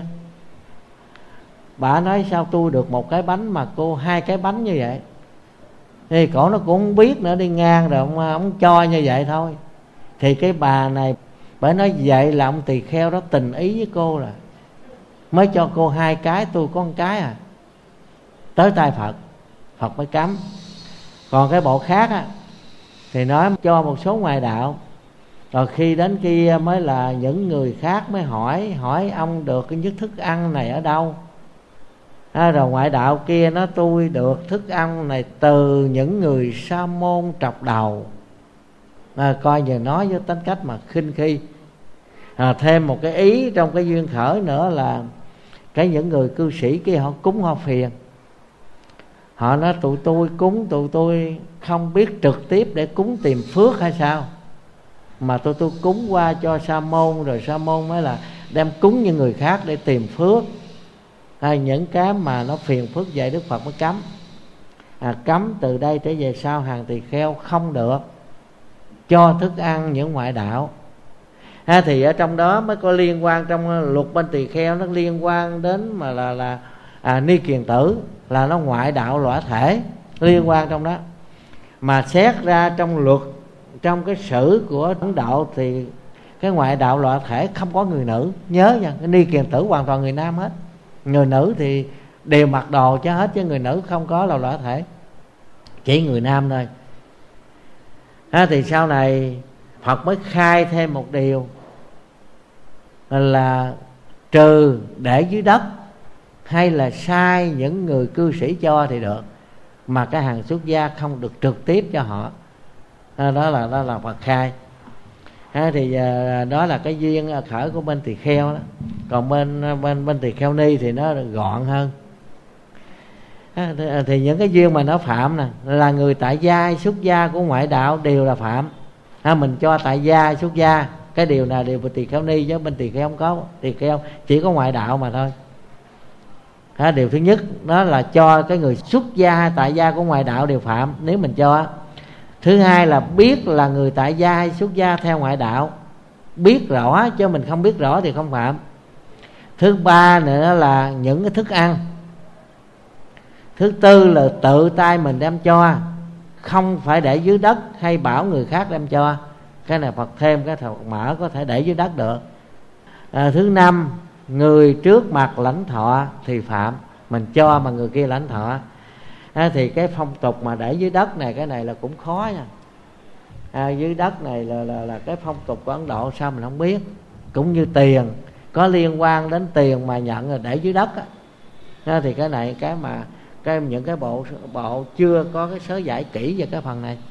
bà nói sao tôi được một cái bánh mà cô hai cái bánh như vậy. Thì cổ nó cũng không biết nữa, đi ngang rồi ông cho như vậy thôi. Thì cái bà này bà nói vậy là ông tỳ kheo đó tình ý với cô rồi, mới cho cô hai cái, tôi có một cái à. Tới tay Phật, Phật mới cấm. Còn cái bộ khác á thì nói cho một số ngoại đạo. Rồi khi đến kia mới là những người khác mới hỏi ông được cái nhất thức ăn này ở đâu. Rồi ngoại đạo kia nói tôi được thức ăn này từ những người sa môn trọc đầu. Coi như nói với tính cách mà khinh khi. Thêm một cái ý trong cái duyên khởi nữa là cái những người cư sĩ kia họ cúng họ phiền. Họ nói tụi tôi cúng, tụi tôi không biết trực tiếp để cúng tìm phước hay sao, mà tụi tôi cúng qua cho sa môn, rồi sa môn mới là đem cúng những người khác để tìm phước. Những cái mà nó phiền phức vậy Đức Phật mới cấm. Cấm từ đây trở về sau hàng tỳ kheo không được cho thức ăn những ngoại đạo. Thì ở trong đó mới có liên quan, trong luật bên tỳ kheo nó liên quan đến mà là ni kiền tử, là nó ngoại đạo lõa thể liên quan trong đó. Mà xét ra trong luật, trong cái sử của Ấn Độ thì cái ngoại đạo lõa thể không có người nữ. Nhớ nha, cái ni kiền tử hoàn toàn người nam hết. Người nữ thì đều mặc đồ cho hết, chứ người nữ không có là lõa thể, chỉ người nam thôi. Thì sau này Phật mới khai thêm một điều là trừ để dưới đất hay là sai những người cư sĩ cho thì được, mà cái hàng xuất gia không được trực tiếp cho họ. Đó là Phật khai. Thì đó là cái duyên khởi của bên tỳ kheo đó. Còn bên tỳ kheo ni thì nó gọn hơn. Thì những cái duyên mà nó phạm nè, là người tại gia xuất gia của ngoại đạo đều là phạm. Mình cho tại gia xuất gia, cái điều nào đều bên tỳ kheo ni, chứ bên tỳ kheo không có. Tỳ kheo chỉ có ngoại đạo mà thôi. Điều thứ nhất đó là cho cái người xuất gia tại gia của ngoại đạo đều phạm nếu mình cho. Thứ hai là biết là người tại gia hay xuất gia theo ngoại đạo, biết rõ, chứ mình không biết rõ thì không phạm. Thứ ba nữa là những cái thức ăn. Thứ tư là tự tay mình đem cho, không phải để dưới đất hay bảo người khác đem cho. Cái này Phật thêm, cái Phật mở có thể để dưới đất được. Thứ năm, người trước mặt lãnh thọ thì phạm, mình cho mà người kia lãnh thọ. Thì cái phong tục mà để dưới đất này, cái này là cũng khó nha. Dưới đất này là cái phong tục của Ấn Độ, sao mình không biết. Cũng như tiền, có liên quan đến tiền mà nhận rồi để dưới đất á. Thì cái này những cái bộ chưa có cái sớ giải kỹ về cái phần này.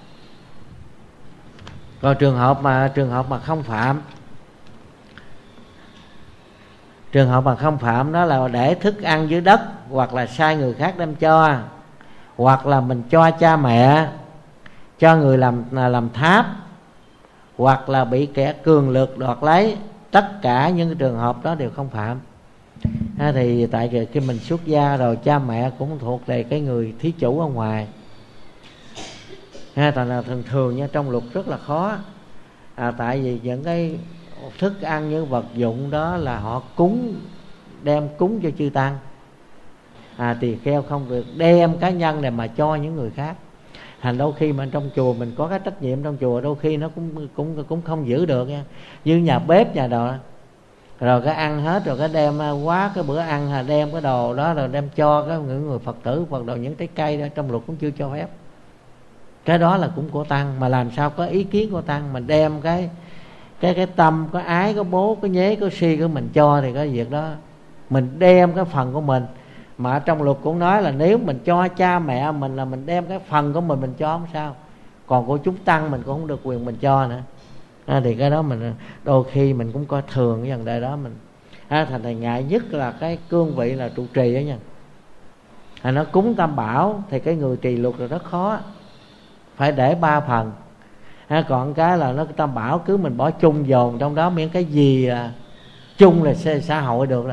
Còn trường hợp mà không phạm, trường hợp mà không phạm đó là để thức ăn dưới đất, hoặc là sai người khác đem cho, hoặc là mình cho cha mẹ, cho người làm tháp, hoặc là bị kẻ cường lực đoạt lấy. Tất cả những cái trường hợp đó đều không phạm. Thì tại khi mình xuất gia rồi, cha mẹ cũng thuộc về cái người thí chủ ở ngoài. Thành là thường nha, trong luật rất là khó. Tại vì những cái thức ăn, những vật dụng đó là họ đem cúng cho chư tăng. Tỳ kheo không được đem cá nhân này mà cho những người khác. Thành đôi khi mà trong chùa mình có cái trách nhiệm trong chùa, đôi khi nó cũng không giữ được nha. Như nhà bếp nhà đồ, rồi cái ăn hết rồi cái đem quá cái bữa ăn, đem cái đồ đó rồi đem cho những người Phật tử, Phật đồ, những trái cây đó, trong luật cũng chưa cho phép. Cái đó là cũng của tăng, mà làm sao có ý kiến của tăng mình đem cái tâm, có ái, có bố, có nhế, có si của mình cho, thì cái việc đó mình đem cái phần của mình. Mà trong luật cũng nói là nếu mình cho cha mẹ mình là mình đem cái phần của mình cho, không sao. Còn của chúng tăng mình cũng không được quyền mình cho nữa. Thì cái đó mình đôi khi mình cũng coi thường cái vấn đề đó. Mình thành thầy ngại nhất là cái cương vị là trụ trì đó nha. Nó cúng tam bảo thì cái người trì luật là rất khó, phải để 3 phần. Còn cái là nó tam bảo cứ mình bỏ chung dồn trong đó, miễn cái gì chung là xã hội được rồi.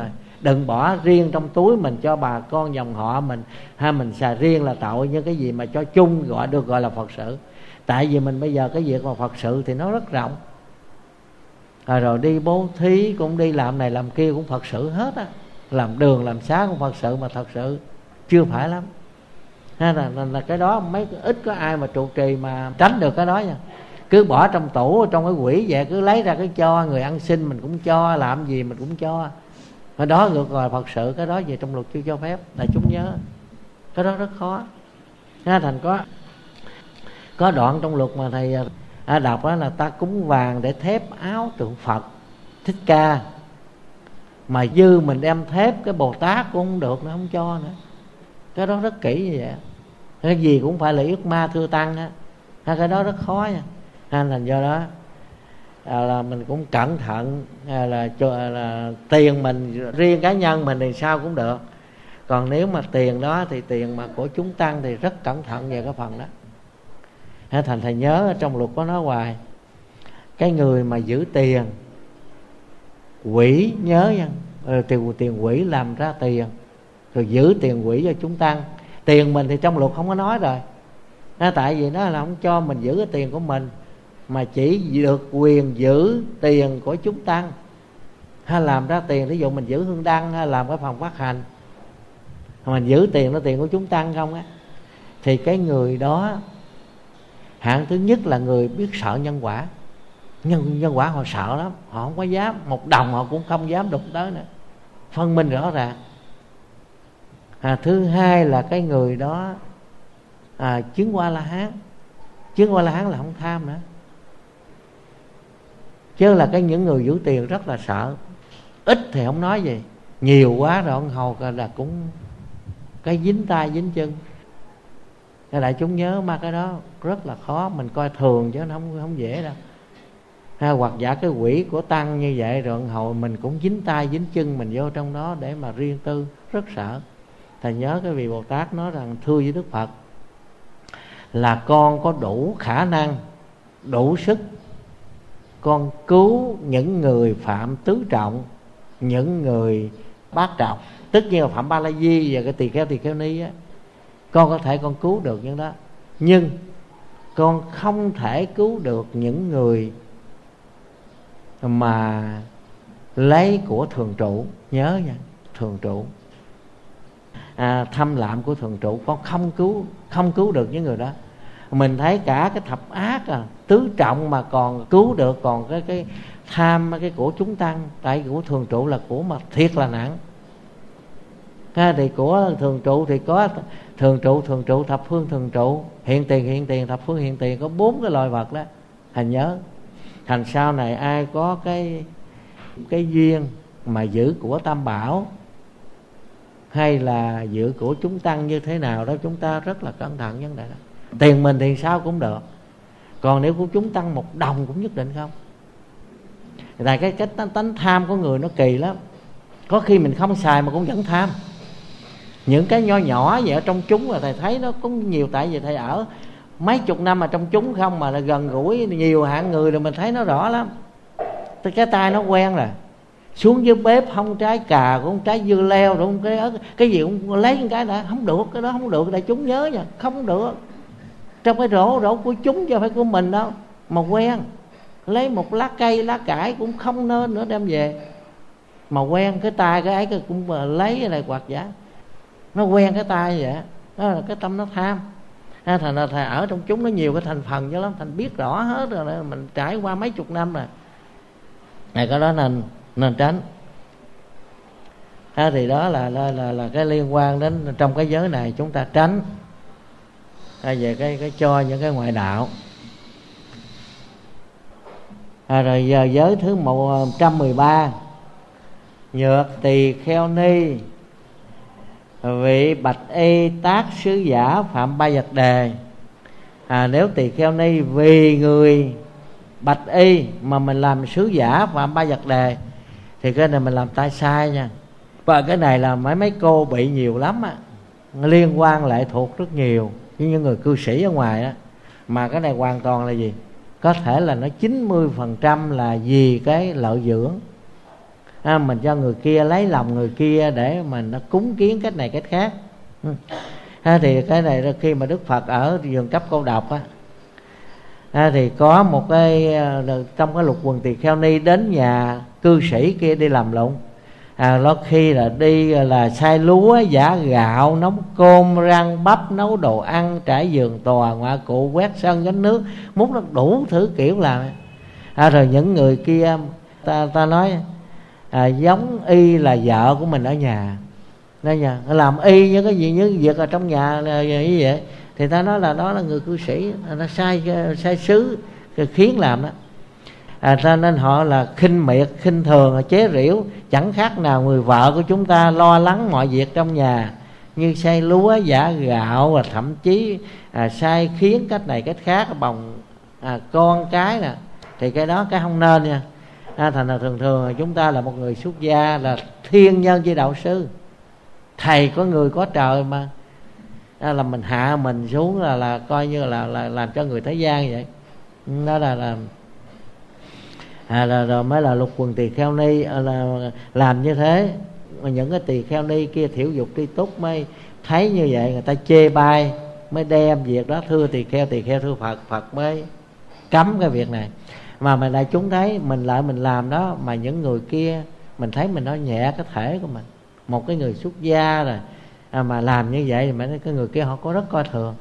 Đừng bỏ riêng trong túi mình cho bà con dòng họ mình, hay mình xài riêng là tội. Nhưng cái gì mà cho chung được gọi là Phật sự. Tại vì mình bây giờ cái việc mà Phật sự thì nó rất rộng. Rồi đi bố thí cũng đi, làm này làm kia cũng Phật sự hết á. Làm đường làm xá cũng Phật sự, mà thật sự chưa phải lắm. Là cái đó mấy ít có ai mà trụ trì mà tránh được cái đó nha. Cứ bỏ trong tủ, trong cái quỹ vậy, cứ lấy ra cái cho người ăn xin mình cũng cho, làm gì mình cũng cho. Cái đó được gọi là Phật sự. Cái đó về trong luật chưa cho phép. Đại chúng nhớ cái đó rất khó. Thành có đoạn trong luật mà thầy đọc đó là ta cúng vàng để thép áo tượng Phật Thích Ca, mà dư mình đem thép cái Bồ Tát cũng không được, nó không cho nữa. Cái đó rất kỹ như vậy. Cái gì cũng phải là ước ma thưa tăng á. Cái đó rất khó nha. Thành do đó là mình cũng cẩn thận. Là tiền mình riêng cá nhân mình thì sao cũng được. Còn nếu mà tiền đó thì tiền mà của chúng tăng thì rất cẩn thận về cái phần đó. Thành thầy nhớ ở trong luật có nói hoài, cái người mà giữ tiền quỹ, nhớ nha, tiền quỹ làm ra tiền, rồi giữ tiền quỹ cho chúng tăng. Tiền mình thì trong luật không có nói rồi. Tại vì nó là không cho mình giữ cái tiền của mình, mà chỉ được quyền giữ tiền của chúng tăng, hay làm ra tiền. Ví dụ mình giữ hương đăng hay làm cái phòng phát hành, mình giữ tiền đó tiền của chúng tăng không á, thì cái người đó hạng thứ nhất là người biết sợ nhân quả. Nhân quả họ sợ lắm, họ không có dám, một đồng họ cũng không dám đụng tới nữa, phân minh rõ ràng. Thứ hai là cái người đó chứng qua La Hán. Chứng qua La Hán là không tham nữa. Chứ là những người giữ tiền rất là sợ. Ít thì không nói gì, nhiều quá rồi ông hầu là cũng cái dính tay dính chân. Cái đại chúng nhớ mà cái đó rất là khó. Mình coi thường chứ nó không dễ đâu. Hoặc giả cái quỹ của tăng như vậy rồi hầu mình cũng dính tay dính chân mình vô trong đó để mà riêng tư, rất sợ. Thầy nhớ cái vị Bồ Tát nói rằng thưa với Đức Phật là con có đủ khả năng, đủ sức, con cứu những người phạm tứ trọng, những người bát trọng, tất nhiên là phạm Ba La Di và cái tỳ kheo ni á, con có thể con cứu được những đó. Nhưng con không thể cứu được những người mà lấy của thường trụ. Nhớ nha, thường trụ, thâm lạm của thường trụ, con không cứu được những người đó. Mình thấy cả cái thập ác tứ trọng mà còn cứu được, còn cái tham cái của chúng tăng. Tại của thường trụ là của mà thiệt là nặng. Thì của thường trụ thì có thường trụ, thập phương thường trụ, hiện tiền, thập phương hiện tiền, có 4 cái loài vật đó. Thành nhớ, thành sau này ai có cái duyên mà giữ của Tam Bảo hay là giữ của chúng tăng như thế nào đó, chúng ta rất là cẩn thận vấn đề đó. Tiền mình thì sao cũng được, còn nếu của chúng tăng 1 đồng cũng nhất định không. Tại cái tánh tham của người nó kỳ lắm. Có khi mình không xài mà cũng vẫn tham. Những cái nho nhỏ vậy ở trong chúng là thầy thấy nó có nhiều. Tại vì thầy ở mấy chục năm mà trong chúng không, mà là gần gũi nhiều hạng người rồi mình thấy nó rõ lắm. Cái tay nó quen rồi, xuống dưới bếp không trái cà cũng trái dưa leo rồi không cái ớt, cái gì cũng lấy một cái đã. Không được, cái đó không được. Đại chúng nhớ nha, không được. Trong cái rổ của chúng chứ không phải của mình đâu. Mà quen lấy một lá cây lá cải cũng không nên nữa đem về. Mà quen cái tay cái ấy cũng lấy cái này quạt giả. Nó quen cái tay vậy. Đó là cái tâm nó tham. Thành ra thầy ở trong chúng nó nhiều cái thành phần cho lắm. Thành biết rõ hết rồi. Mình trải qua mấy chục năm rồi. Cái đó nên tránh. Thì đó là cái liên quan đến trong cái giới này chúng ta tránh. Về cái cho những cái ngoại đạo. Rồi giờ giới thứ 113, Nhược Tỳ Kheo Ni, vị bạch y tác sứ giả phạm 3 vật đề. Nếu tỳ kheo ni vì người bạch y mà mình làm sứ giả phạm 3 vật đề thì cái này mình làm tay sai nha. Và cái này là mấy cô bị nhiều lắm á, liên quan lệ thuộc rất nhiều với những người cư sĩ ở ngoài á. Mà cái này hoàn toàn là gì? Có thể là nó 90% là vì cái lợi dưỡng, mình cho người kia, lấy lòng người kia để mình nó cúng kiến cách này cách khác. Thì cái này khi mà Đức Phật ở vườn Cấp Cô Độc thì có một cái trong cái Lục Quần Tỳ Kheo Ni đến nhà cư sĩ kia đi làm lụng. Có khi là đi là xay lúa, giã gạo, nấu cơm, rang bắp, nấu đồ ăn, trải giường tòa, ngoại cụ, quét sân, gánh nước, múc nó đủ thứ kiểu làm. Rồi những người kia ta nói giống y là vợ của mình ở nhà, làm y như cái gì, như việc ở trong nhà là như vậy. Thì ta nói là đó là người cư sĩ, nó sai sứ khiến làm đó. Cho nên họ là khinh miệt, khinh thường, chế giễu, chẳng khác nào người vợ của chúng ta lo lắng mọi việc trong nhà, như xay lúa, giã gạo, và thậm chí sai khiến cách này cách khác, bồng con cái nè. Thì cái đó cái không nên nha. Thành ra thường chúng ta là một người xuất gia, là thiên nhân với đạo sư, thầy có người có trời mà, là mình hạ mình xuống là coi như là làm cho người thế gian vậy. Đó là rồi mới là Lục Quần Tỳ Kheo Ni là làm như thế. Những cái tỳ kheo ni kia thiểu dục tri túc mới thấy như vậy, người ta chê bai, mới đem việc đó thưa tỳ kheo thưa Phật, Phật mới cấm cái việc này. Mà đại chúng thấy mình làm đó, mà những người kia mình thấy mình nói nhẹ cái thể của mình. Một cái người xuất gia rồi mà làm như vậy thì cái người kia họ có rất coi thường.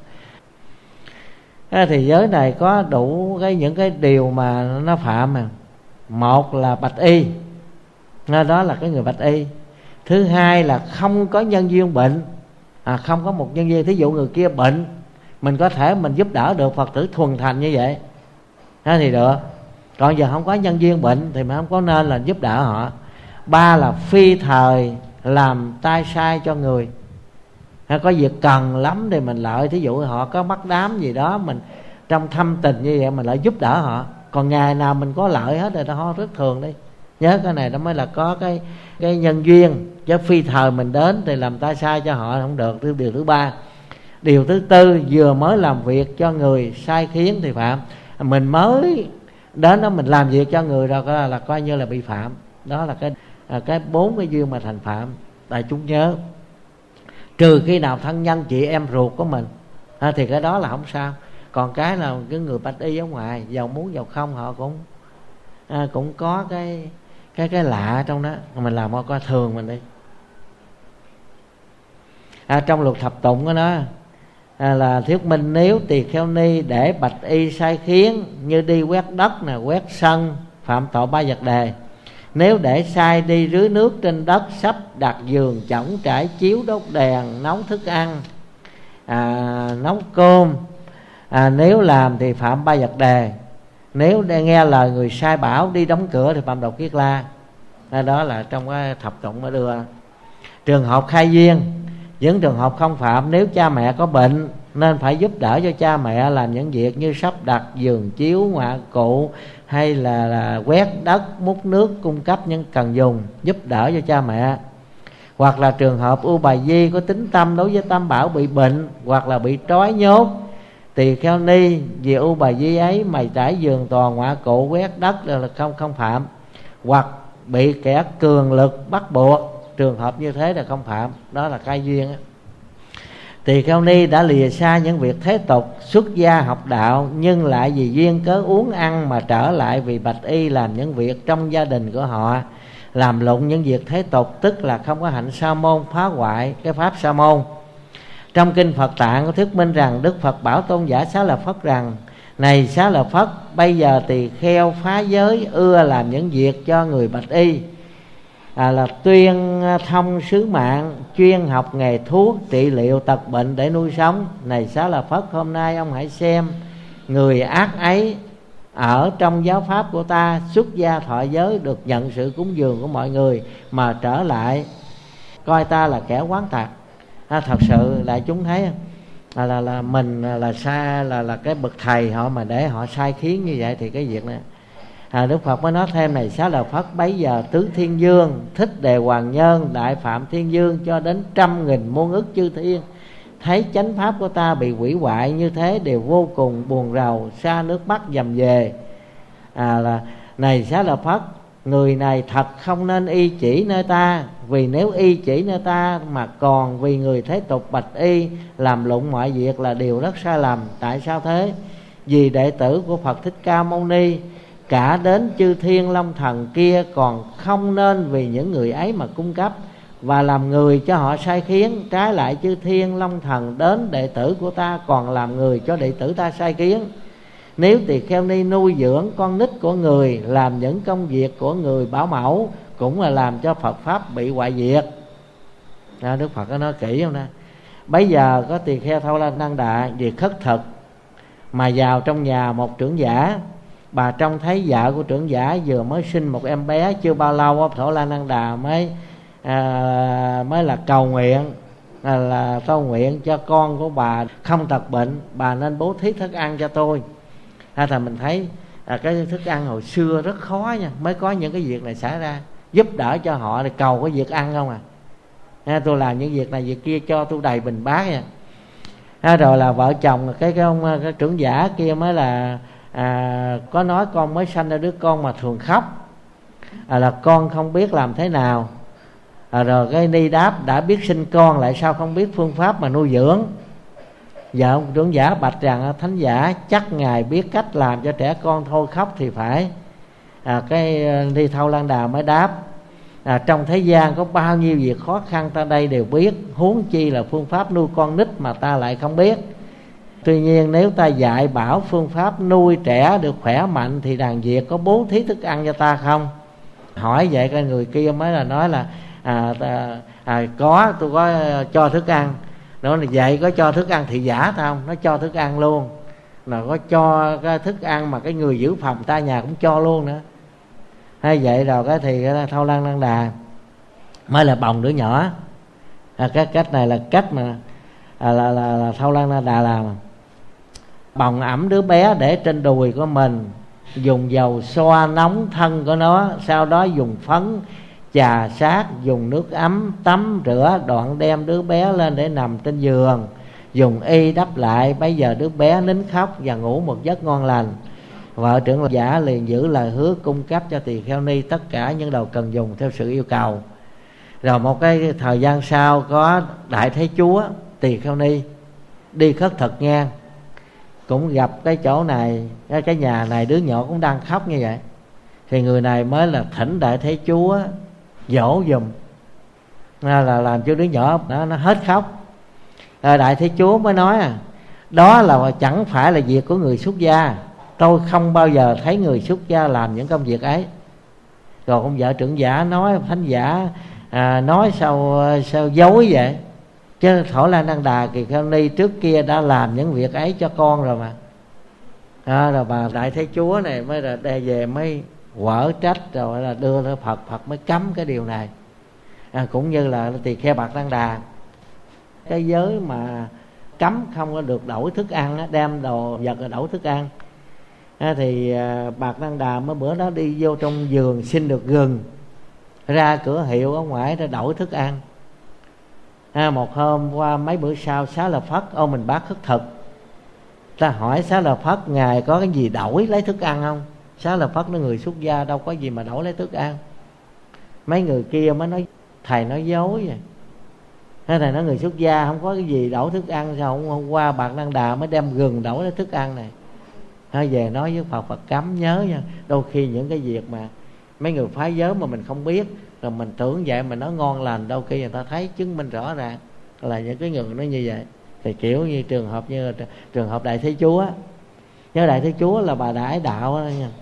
Thì giới này có đủ những cái điều mà nó phạm mà. Một là bạch y, đó là cái người bạch y. Thứ hai là không có nhân duyên bệnh, không có một nhân duyên. Thí dụ người kia bệnh, mình có thể mình giúp đỡ được, Phật tử thuần thành như vậy thì được. Còn giờ không có nhân duyên bệnh thì mình không có nên là giúp đỡ họ. Ba là phi thời làm tai sai cho người. Có việc cần lắm thì mình lợi, thí dụ họ có mắc đám gì đó, mình trong thâm tình như vậy mình lại giúp đỡ họ. Còn ngày nào mình có lợi hết rồi, họ rất thường đi. Nhớ cái này đó mới là có cái nhân duyên. Chứ phi thời mình đến thì làm tai sai cho họ không được. Điều thứ ba. Điều thứ tư, vừa mới làm việc cho người sai khiến thì phạm. Mình mới đến đó mình làm việc cho người rồi là coi như là bị phạm. Đó là cái 4 cái duyên mà thành phạm. Đại chúng nhớ, trừ khi nào thân nhân chị em ruột của mình thì cái đó là không sao. Còn cái là cái người bạch y ở ngoài, giàu muốn giàu không, họ cũng có cái lạ trong đó, mình làm coi thường mình đi. Trong Luật Thập Tụng của nó là thuyết minh nếu tỳ kheo ni để bạch y sai khiến, như đi quét đất nè, quét sân, phạm tội 3 vật đề. Nếu để sai đi rưới nước trên đất, sắp đặt giường chõng trải chiếu, đốt đèn, nấu thức ăn, nấu cơm, nếu làm thì phạm 3 vật đề. Nếu nghe lời người sai bảo, đi đóng cửa thì phạm độc kiết la. Đó là trong cái thập tụng mới đưa. Trường hợp khai duyên, những trường hợp không phạm, nếu cha mẹ có bệnh nên phải giúp đỡ cho cha mẹ làm những việc như sắp đặt giường chiếu, ngoại cụ, hay là quét đất, múc nước, cung cấp những cần dùng, giúp đỡ cho cha mẹ. Hoặc là trường hợp U Bà Di có tính tâm đối với Tam Bảo bị bệnh, hoặc là bị trói nhốt, tỳ kheo ni vì U Bà Di ấy mày trải giường tòa, ngoại cụ, quét đất là không phạm. Hoặc bị kẻ cường lực bắt buộc, trường hợp như thế là không phạm. Đó là khai duyên á. Tỳ kheo ni đã lìa xa những việc thế tục, xuất gia học đạo, nhưng lại vì duyên cớ uống ăn mà trở lại vì bạch y làm những việc trong gia đình của họ, làm lụng những việc thế tục, tức là không có hạnh sa môn, phá hoại cái pháp sa môn. Trong kinh Phật Tạng có thuyết minh rằng Đức Phật bảo tôn giả Xá Lợi Phất rằng: này Xá Lợi Phất, bây giờ tỳ kheo phá giới ưa làm những việc cho người bạch y, là tuyên thông sứ mạng, chuyên học nghề thuốc, trị liệu tật bệnh để nuôi sống. Này Xá Lợi Phất, hôm nay ông hãy xem người ác ấy ở trong giáo pháp của ta, xuất gia thọ giới, được nhận sự cúng dường của mọi người, mà trở lại coi ta là kẻ quán tặc. Thật sự là chúng thấy là mình là sai, là cái bậc thầy họ mà để họ sai khiến như vậy thì cái việc này. Đức Phật mới nói thêm: này Xá Lợi Phất, bấy giờ tứ thiên dương, Thích Đề Hoàng Nhân, Đại Phạm Thiên Dương cho đến 100.000 muôn ức chư thiên thấy chánh pháp của ta bị hủy hoại như thế, đều vô cùng buồn rầu, xa nước mắt dầm về. Là này Xá Lợi Phất, người này thật không nên y chỉ nơi ta, vì nếu y chỉ nơi ta mà còn vì người thế tục bạch y làm lụng mọi việc là điều rất sai lầm. Tại sao thế? Vì đệ tử của Phật Thích Ca Mâu Ni cả đến chư thiên long thần kia còn không nên vì những người ấy mà cung cấp và làm người cho họ sai khiến. Trái lại chư thiên long thần đến đệ tử của ta còn làm người cho đệ tử ta sai khiến. Nếu tỳ kheo ni nuôi dưỡng con nít của người, làm những công việc của người bảo mẫu, cũng là làm cho Phật pháp bị hoại diệt. Đức Phật có nói kỹ không nè. Bấy giờ có tỳ kheo Thâu La Năng Đà vì khất thực mà vào trong nhà một trưởng giả. Bà trông thấy vợ của trưởng giả vừa mới sinh một em bé chưa bao lâu, Thâu La Năng Đà mới là cầu nguyện là tâu nguyện cho con của bà không tật bệnh, bà nên bố thí thức ăn cho tôi. Thì mình thấy cái thức ăn hồi xưa rất khó nha, mới có những cái việc này xảy ra, giúp đỡ cho họ, thì cầu có việc ăn không tôi làm những việc này việc kia cho tôi đầy bình bát nha. Rồi là vợ chồng cái trưởng giả kia mới là có nói con mới sanh ra đứa con mà thường khóc, là con không biết làm thế nào. Rồi cái Ni đáp đã biết sinh con lại sao không biết phương pháp mà nuôi dưỡng. Giờ ông trưởng giả bạch rằng thánh giả chắc ngài biết cách làm cho trẻ con thôi khóc thì phải. Cái Ni Thâu Lan Đà mới đáp trong thế gian có bao nhiêu việc khó khăn ta đây đều biết, huống chi là phương pháp nuôi con nít mà ta lại không biết. Tuy nhiên nếu ta dạy bảo phương pháp nuôi trẻ được khỏe mạnh thì đàn Việt có bố thí thức ăn cho ta không? Hỏi vậy cái người kia mới là nói là có, tôi có cho thức ăn. Nó là vậy có cho thức ăn thị giả ta không? Nó cho thức ăn luôn. Nó có cho cái thức ăn mà cái người giữ phòng ta nhà cũng cho luôn nữa. Hay vậy rồi cái thì cái Thâu La Năng Đà mới là bồng đứa nhỏ. Cái cách này là cách mà là Thâu La Năng Đà làm. Bồng ẵm đứa bé để trên đùi của mình, dùng dầu xoa nóng thân của nó, sau đó dùng phấn chà sát, dùng nước ấm tắm rửa, đoạn đem đứa bé lên để nằm trên giường, dùng y đắp lại. Bây giờ đứa bé nín khóc và ngủ một giấc ngon lành. Vợ trưởng giả liền giữ lời hứa cung cấp cho tỳ kheo ni tất cả những đồ cần dùng theo sự yêu cầu. Rồi một cái thời gian sau có Đại Thế Chúa tỳ kheo ni đi khất thực ngang, cũng gặp cái chỗ này, cái nhà này đứa nhỏ cũng đang khóc như vậy. Thì người này mới là thỉnh Đại Thế Chúa dỗ dùm, là làm cho đứa nhỏ nó hết khóc. Đại Thế Chúa mới nói đó là chẳng phải là việc của người xuất gia, tôi không bao giờ thấy người xuất gia làm những công việc ấy. Rồi ông vợ trưởng giả nói thánh giả nói sao dối vậy, chứ Thổ La Năng Đà Kỳ Kheo Ni trước kia đã làm những việc ấy cho con rồi mà. Rồi bà Đại Thế Chúa này mới là đề về mới quở trách, rồi là đưa tới Phật, Phật mới cấm cái điều này. Cũng như là tỳ kheo Bạc Năng Đà, cái giới mà cấm không có được đổi thức ăn, đem đồ vật rồi đổi thức ăn. Thì Bạc Năng Đà mới bữa đó đi vô trong vườn xin được gừng, ra cửa hiệu ở ngoài ra đổi thức ăn. Một hôm qua mấy bữa sau Xá Lợi Phất ôm mình bác khất thực, ta hỏi Xá Lợi Phất ngài có cái gì đổi lấy thức ăn không? Xá Lợi Phất nói người xuất gia đâu có gì mà đổi lấy thức ăn. Mấy người kia mới nói thầy nói dối vậy. Thầy nói người xuất gia không có cái gì đổi thức ăn, sao hôm qua Bạc Năng Đà mới đem gừng đổi lấy thức ăn này. Về nói với Phật, Phật cấm nhớ nha. Đôi khi những cái việc mà mấy người phái giới mà mình không biết, rồi mình tưởng vậy mình nói ngon lành, đôi khi người ta thấy chứng minh rõ ràng là những cái người nó như vậy. Thì kiểu như trường hợp như trường hợp Đại Thế Chúa, nhớ Đại Thế Chúa là bà Đại Đạo đó nha.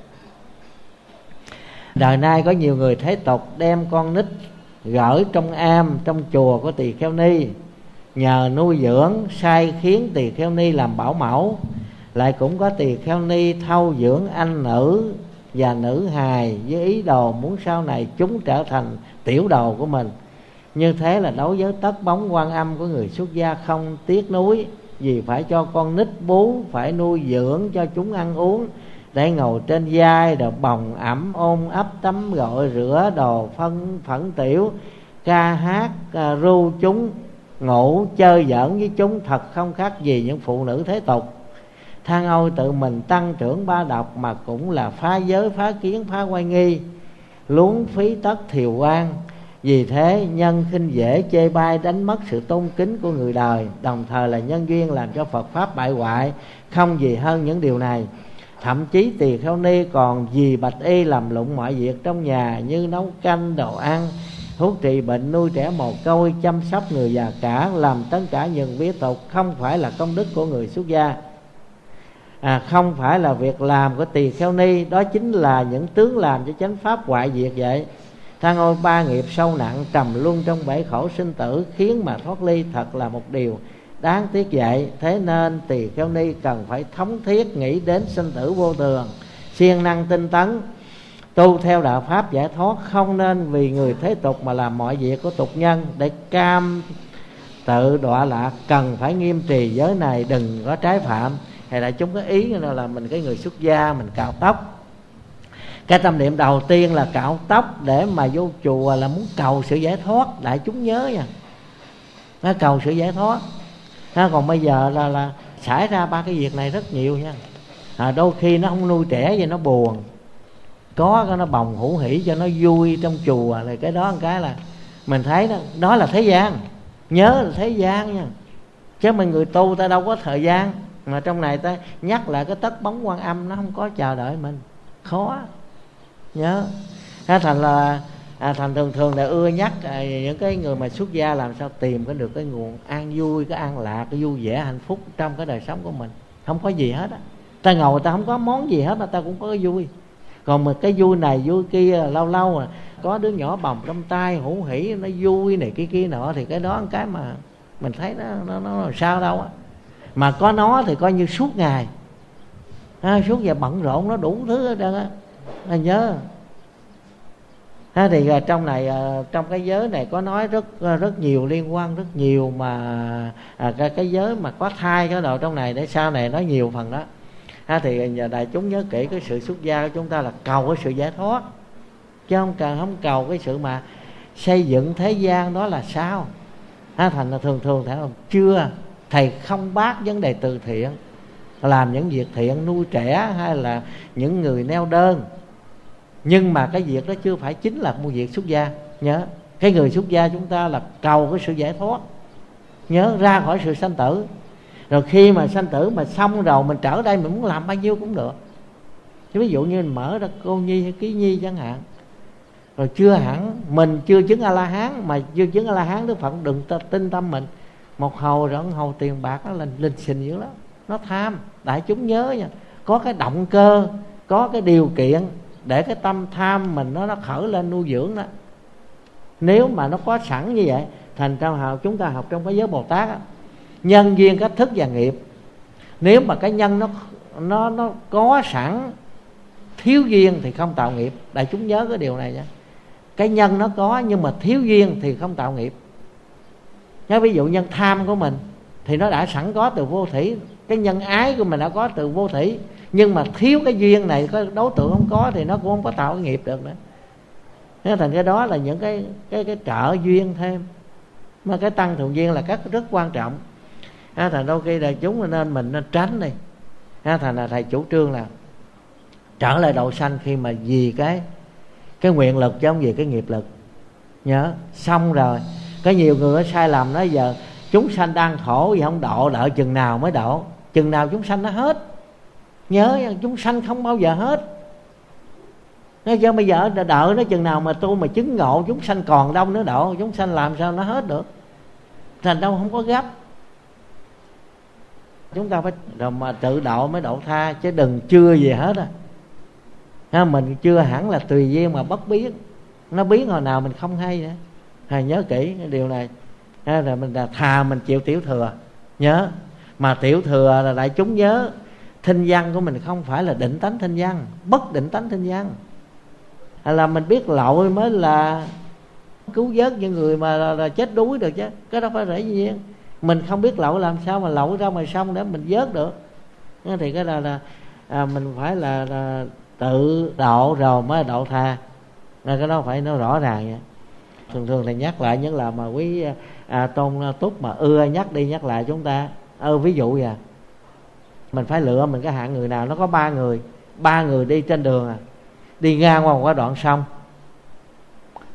Đời nay có nhiều người thế tục đem con nít gửi trong am trong chùa của tỳ kheo ni, nhờ nuôi dưỡng sai khiến tỳ kheo ni làm bảo mẫu. Lại cũng có tỳ kheo ni thâu dưỡng anh nữ và nữ hài với ý đồ muốn sau này chúng trở thành tiểu đồ của mình. Như thế là đối với tất bóng Quan Âm của người xuất gia không tiếc nuối, vì phải cho con nít bú, phải nuôi dưỡng cho chúng ăn uống, để ngồi trên vai rồi bồng ẩm ôm ấp tắm gội rửa đồ phẫn tiểu, ca hát ru chúng, ngủ chơi giỡn với chúng, thật không khác gì những phụ nữ thế tục. Than ôi tự mình tăng trưởng ba độc mà cũng là phá giới, phá kiến, phá oai nghi. luống phí tất thiều quan. Vì thế nhân khinh dễ chê bai, đánh mất sự tôn kính của người đời, đồng thời là nhân duyên làm cho Phật pháp bại hoại. Không gì hơn những điều này. Thậm chí Tỳ Kheo Ni còn vì bạch y làm lụng mọi việc trong nhà, như nấu canh, đồ ăn, thuốc trị bệnh, nuôi trẻ mồ côi, chăm sóc người già cả, làm tất cả những việc tục, không phải là công đức của người xuất gia. Không phải là việc làm của Tỳ Kheo Ni, đó chính là những tướng làm cho chánh pháp hoại diệt vậy. Than ôi, ba nghiệp sâu nặng, trầm luân trong bể khổ sinh tử, khiến mà thoát ly thật là một điều đáng tiếc vậy. Thế nên Tỳ Kheo Ni cần phải thống thiết nghĩ đến sinh tử vô thường, siêng năng tinh tấn tu theo đạo pháp giải thoát. Không nên vì người thế tục mà làm mọi việc của tục nhân để cam tự đọa lạc. Cần phải nghiêm trì giới này, đừng có trái phạm. Hay là chúng có ý là mình cái người xuất gia mình cạo tóc. Cái tâm niệm đầu tiên là cạo tóc để mà vô chùa là muốn cầu sự giải thoát. Đại chúng nhớ nha, nó cầu sự giải thoát. Còn bây giờ là xảy ra ba cái việc này rất nhiều nha. Đôi khi nó không nuôi trẻ vậy nó buồn, có cái nó bồng hữu hỉ cho nó vui trong chùa, là cái đó một cái là mình thấy đó là thế gian. Nhớ là thế gian nha, chứ mình người tu ta đâu có thời gian. Mà trong này ta nhắc lại cái tất bóng Quan Âm, nó không có chờ đợi mình, khó nhớ. Thành là thành thường là ưa nhắc những cái người mà xuất gia làm sao tìm có được cái nguồn an vui, cái an lạc, cái vui vẻ hạnh phúc trong cái đời sống của mình. Không có gì hết á, ta ngồi ta không có món gì hết mà ta cũng có cái vui. Còn mà cái vui này vui kia, lâu lâu có đứa nhỏ bồng trong tay hữu hỉ, nó vui này kia nọ, thì cái đó cái mà mình thấy nó sao đâu á. Mà có nó thì coi như suốt ngày, suốt ngày bận rộn, nó đủ thứ hết trơn á. Nhớ thì trong này, trong cái giới này có nói rất nhiều, liên quan rất nhiều mà cái giới mà có thai cái đồ trong này, để sau này nói nhiều phần đó. Thì giờ đại chúng nhớ kỹ cái sự xuất gia của chúng ta là cầu cái sự giải thoát, chứ không cầu cái sự mà xây dựng thế gian đó là sao. Thành là thường chưa, thầy không bác vấn đề từ thiện, làm những việc thiện, nuôi trẻ hay là những người neo đơn, nhưng mà cái việc đó chưa phải chính là một việc xuất gia. Nhớ cái người xuất gia chúng ta là cầu cái sự giải thoát, nhớ ra khỏi sự sanh tử. Rồi khi mà sanh tử mà xong rồi mình trở đây, mình muốn làm bao nhiêu cũng được. Chứ ví dụ như mình mở ra Cô Nhi hay Ký Nhi chẳng hạn, rồi chưa hẳn mình chưa chứng A-la-hán, mà chưa chứng A-la-hán Đức Phật đừng tin tâm mình. Một hầu rồi hầu tiền bạc nó là linh xình dữ lắm, nó tham. Đại chúng nhớ nha, có cái động cơ, có cái điều kiện để cái tâm tham mình nó khởi lên nuôi dưỡng đó. Nếu mà nó có sẵn như vậy, thành ra chúng ta học trong cái giới Bồ Tát á, nhân duyên, cách thức và nghiệp. Nếu mà cái nhân nó có sẵn, thiếu duyên thì không tạo nghiệp. Đại chúng nhớ cái điều này nha. Cái nhân nó có nhưng mà thiếu duyên thì không tạo nghiệp. Nhớ ví dụ nhân tham của mình thì nó đã sẵn có từ vô thủy, cái nhân ái của mình đã có từ vô thủy, nhưng mà thiếu cái duyên này, có đối tượng không có thì nó cũng không có tạo cái nghiệp được nữa. Nên thành cái đó là những cái trợ duyên thêm. Mà cái tăng thượng duyên là rất quan trọng. Thành đôi khi là chúng nên mình nên tránh đi. Thành là thầy chủ trương là trở lại độ sanh khi mà vì cái nguyện lực chứ không vì cái nghiệp lực. Nhớ xong rồi, có nhiều người sai lầm nói giờ chúng sanh đang khổ vì không độ, đợi chừng nào mới độ. Chừng nào chúng sanh nó hết. Nhớ chúng sanh không bao giờ hết. Nói chứ bây giờ đợi nó chừng nào mà tu mà chứng ngộ, chúng sanh còn đông nữa độ. Chúng sanh làm sao nó hết được. Thành đâu không có gấp. Chúng ta phải rồi mà tự độ mới độ tha, chứ đừng chưa gì hết á. Mình chưa hẳn là tùy duyên mà bất biến. Nó biến hồi nào mình không hay nữa. Nhớ kỹ cái điều này. Rồi mình là thà mình chịu tiểu thừa. Nhớ. Mà tiểu thừa là đại chúng nhớ, thinh văn của mình không phải là định tánh thinh văn, bất định tánh thinh văn. Là mình biết lội mới là cứu vớt những người mà là chết đuối được chứ. Cái đó phải dễ nhiên. Mình không biết lội làm sao mà lội ra ngoài sông để mình vớt được. Thì cái là mình phải là tự độ rồi mới độ tha. Cái đó phải nó rõ ràng vậy. Thường thì nhắc lại những là mà quý Tôn Túc mà ưa nhắc đi nhắc lại chúng ta. Ví dụ vậy, mình phải lựa mình cái hạng người nào. Nó có ba người đi trên đường đi ngang qua một cái đoạn sông.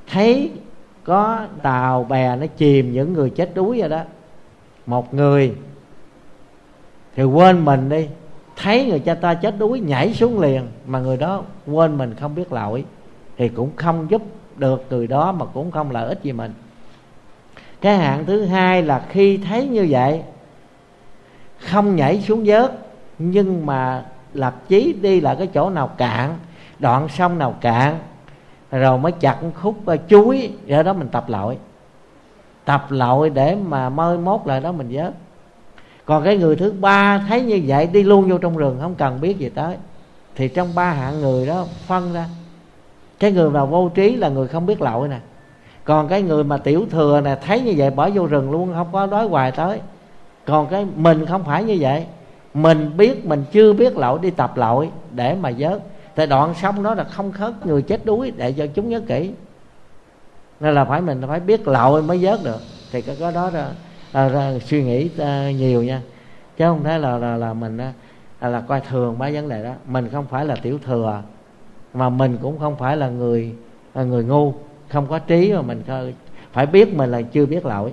thấy có tàu bè nó chìm những người chết đuối rồi đó, một người thì quên mình đi, thấy người cha ta chết đuối nhảy xuống liền, mà người đó quên mình không biết lỗi, thì cũng không giúp được người đó, mà cũng không lợi ích gì mình. Cái hạng thứ hai là khi thấy như vậy không nhảy xuống vớt, nhưng mà lập chí đi lại cái chỗ nào cạn, đoạn sông nào cạn, rồi mới chặt khúc chuối, ở đó mình tập lội để mà mai mốt lại đó mình vớt. Còn cái người thứ ba thấy như vậy đi luôn vô trong rừng, không cần biết gì tới. Thì trong ba hạng người đó phân ra, cái người nào vô trí là người không biết lội nè, còn cái người mà tiểu thừa nè thấy như vậy bỏ vô rừng luôn, không có đói hoài tới. Còn cái mình không phải như vậy, mình biết mình chưa biết lội, đi tập lội để mà vớt. Tại đoạn sông đó là không khớt người chết đuối, để cho chúng nhớ kỹ, nên là mình phải biết lội mới vớt được. Thì cái đó ra suy nghĩ nhiều nha, chứ không thấy là mình là coi thường mấy vấn đề đó. Mình không phải là tiểu thừa, mà mình cũng không phải là người ngu không có trí, mà mình phải biết mình là chưa biết lỗi.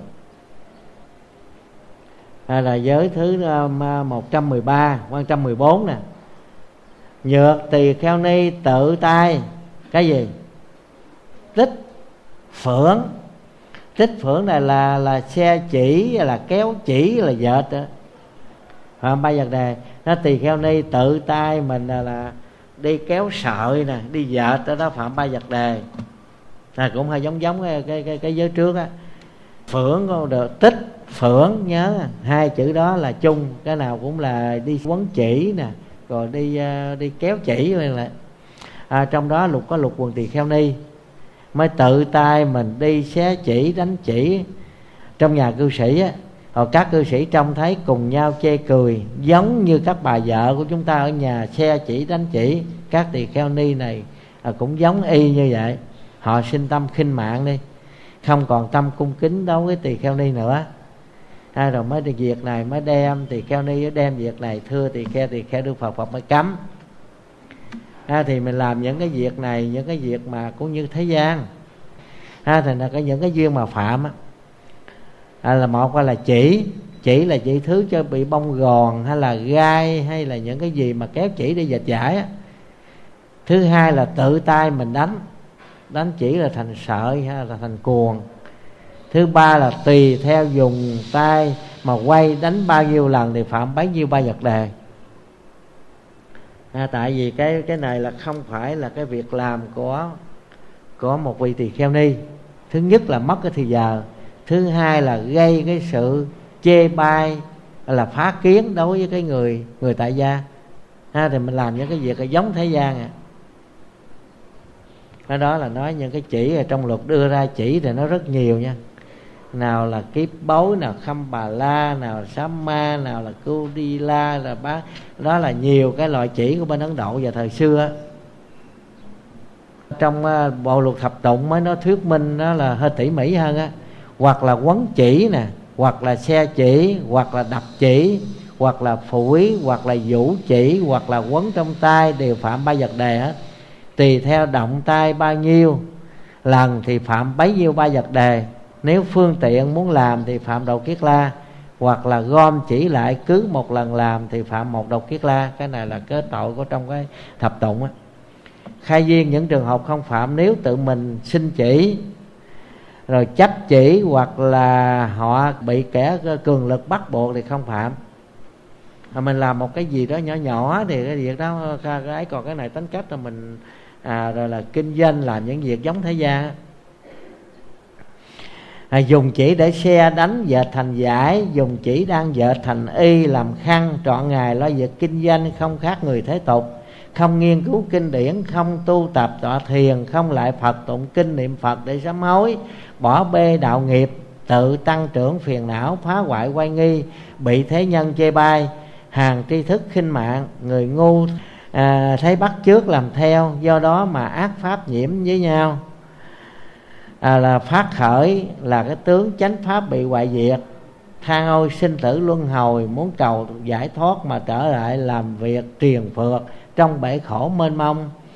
Là giới thứ 113, 114 nè. Nhược tỳ kheo ni tự tay cái gì? Tích phưởng. Tích phưởng này là xe chỉ, là kéo chỉ, là dệt đó. Phạm ba vật đề. Nó tỳ kheo ni tự tay mình là đi kéo sợi nè, đi dệt đó, phạm ba vật đề. Cũng hơi giống cái giới trước á. Phưởng có được, tích phưởng, nhớ hai chữ đó là chung, cái nào cũng là đi quấn chỉ nè, rồi đi kéo chỉ là trong đó có lục quần tỳ kheo ni mới tự tay mình đi xé chỉ, đánh chỉ. Trong nhà cư sĩ á, hoặc các cư sĩ trông thấy cùng nhau chê cười, giống như các bà vợ của chúng ta ở nhà xe chỉ đánh chỉ. Các tỳ kheo ni này cũng giống y như vậy. Họ sinh tâm khinh mạng đi, không còn tâm cung kính đối với tỳ kheo ni nữa. Rồi mới được việc này mới đem tỳ kheo ni đem việc này thưa tỳ kheo Đức Phật mới cấm. Thì mình làm những cái việc này, những cái việc mà cũng như thế gian, thì là những cái duyên mà phạm là một là chỉ là chỉ thứ cho bị bông gòn hay là gai, hay là những cái gì mà kéo chỉ đi dệt giải á. Thứ hai là tự tay mình đánh chỉ là thành sợi hay là thành cuồng. Thứ ba là tùy theo dùng tay mà quay đánh bao nhiêu lần thì phạm bấy nhiêu ba vật đề. Tại vì cái này là không phải là cái việc làm của một vị tỳ kheo ni. Thứ nhất là mất cái thời giờ, thứ hai là gây cái sự chê bai, là phá kiến đối với cái người tại gia. Thì mình làm những cái việc là giống thế gian Cái đó là nói những cái chỉ ở trong luật đưa ra chỉ thì nó rất nhiều nha. Nào là kiếp bối, nào khâm bà la, nào là sám ma, nào là cưu đi la, là bá. Đó là nhiều cái loại chỉ của bên Ấn Độ vào thời xưa. Trong bộ luật thập tụng mới nói thuyết minh đó là hơi tỉ mỉ hơn á. Hoặc là quấn chỉ nè, hoặc là xe chỉ, hoặc là đập chỉ, hoặc là phủi, hoặc là vũ chỉ, hoặc là quấn trong tay, đều phạm ba vật đề hết. Tùy theo động tay bao nhiêu lần thì phạm bấy nhiêu ba vật đề. Nếu phương tiện muốn làm thì phạm đầu kiết la, hoặc là gom chỉ lại cứ một lần làm thì phạm một đầu kiết la. Cái này là kết tội của trong cái thập tụng á. Khai duyên những trường hợp không phạm nếu tự mình xin chỉ, rồi chấp chỉ, hoặc là họ bị kẻ cường lực bắt buộc thì không phạm. Mình làm một cái gì đó nhỏ nhỏ thì cái việc đó cái còn cái này tính cách là mình rồi là kinh doanh, làm những việc giống thế gian. Dùng chỉ để xe đánh dệt thành giải, dùng chỉ đang dệt thành y làm khăn, trọn ngày lo việc kinh doanh, không khác người thế tục, không nghiên cứu kinh điển, không tu tập tọa thiền, không lại Phật tụng kinh niệm Phật để sám hối, bỏ bê đạo nghiệp, tự tăng trưởng phiền não, phá hoại oai nghi, bị thế nhân chê bai, hàng tri thức khinh mạng, người ngu thấy bắt chước làm theo, do đó mà ác pháp nhiễm với nhau. Là phát khởi là cái tướng chánh pháp bị hoại diệt, than ôi sinh tử luân hồi, muốn cầu giải thoát mà trở lại làm việc triền phượt trong bể khổ mênh mông,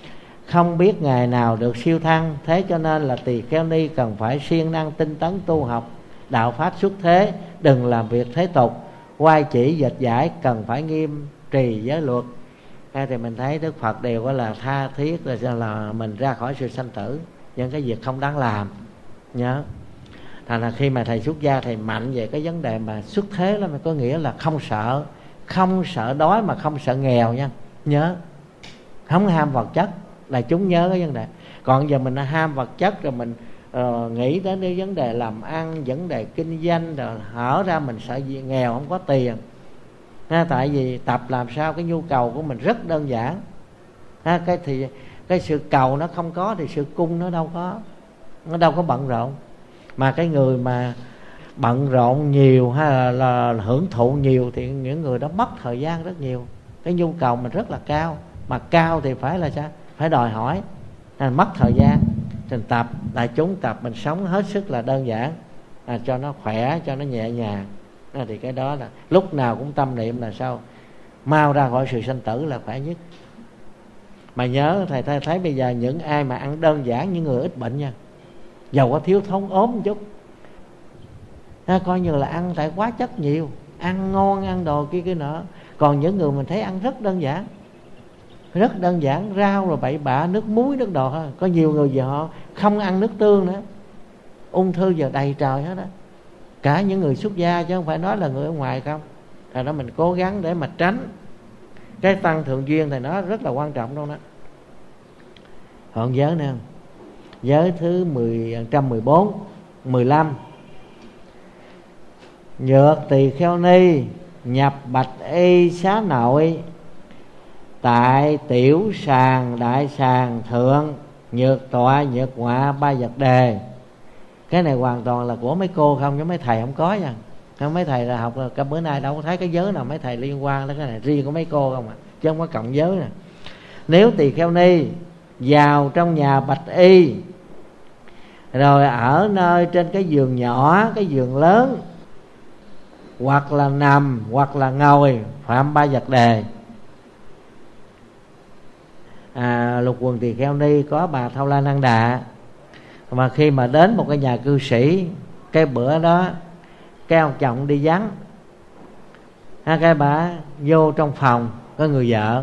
không biết ngày nào được siêu thăng. Thế cho nên là tỳ kheo ni cần phải siêng năng tinh tấn tu học đạo pháp xuất thế, đừng làm việc thế tục, quay chỉ dịch giải, cần phải nghiêm trì giới luật. Thì mình thấy Đức Phật đều có là tha thiết là mình ra khỏi sự sanh tử, những cái việc không đáng làm. Nhớ, thành là khi mà thầy xuất gia, thầy mạnh về cái vấn đề mà xuất thế, là có nghĩa là không sợ đói mà không sợ nghèo nha. Nhớ, không ham vật chất, là chúng nhớ cái vấn đề. Còn giờ mình ham vật chất rồi mình nghĩ đến cái vấn đề làm ăn, vấn đề kinh doanh, rồi hở ra mình sợ gì nghèo không có tiền. Tại vì tập làm sao cái nhu cầu của mình rất đơn giản. Cái sự cầu nó không có thì sự cung nó đâu có bận rộn. Mà cái người mà bận rộn nhiều hay là hưởng thụ nhiều thì những người đó mất thời gian rất nhiều. Cái nhu cầu mình rất là cao, mà cao thì phải là sao? Phải đòi hỏi, mất thời gian. Mình tập, đại chúng tập, mình sống hết sức là đơn giản, cho nó khỏe, cho nó nhẹ nhàng. Thì cái đó là lúc nào cũng tâm niệm là sao? Mau ra khỏi sự sanh tử là khỏe nhất. Mà nhớ thầy thấy bây giờ những ai mà ăn đơn giản, những người ít bệnh nha, dầu có thiếu thốn ốm một chút, coi như là ăn tại quá chất nhiều, ăn ngon, ăn đồ kia nọ. Còn những người mình thấy ăn rất đơn giản, rau rồi bậy bạ, nước muối, nước đồ thôi. Có nhiều người giờ họ không ăn nước tương nữa, ung thư giờ đầy trời hết đó. Cả những người xuất gia chứ không phải nói là người ở ngoài không. Thì đó mình cố gắng để mà tránh cái tăng thượng duyên, thì nó rất là quan trọng đâu đó. Còn giới nè, giới thứ 114, 15. Nhược tỳ kheo ni nhập bạch y xá nội, tại tiểu sàng đại sàng thượng, nhược tọa nhược ngoạ ba vật đề. Cái này hoàn toàn là của mấy cô không, chứ mấy thầy không có nha. Không, mấy thầy là học cả bữa nay đâu có thấy cái giới nào mấy thầy liên quan đến cái này, riêng của mấy cô không à, chứ không có cộng giới nè. Nếu tỳ kheo ni vào trong nhà bạch y, rồi ở nơi trên cái giường nhỏ, cái giường lớn, hoặc là nằm hoặc là ngồi, phạm ba vật đề. Lục quần tỳ kheo ni có bà Thâu La Năng Đà, mà khi mà đến một cái nhà cư sĩ, cái bữa đó cái ông chồng đi vắng, cái bà vô trong phòng có người vợ,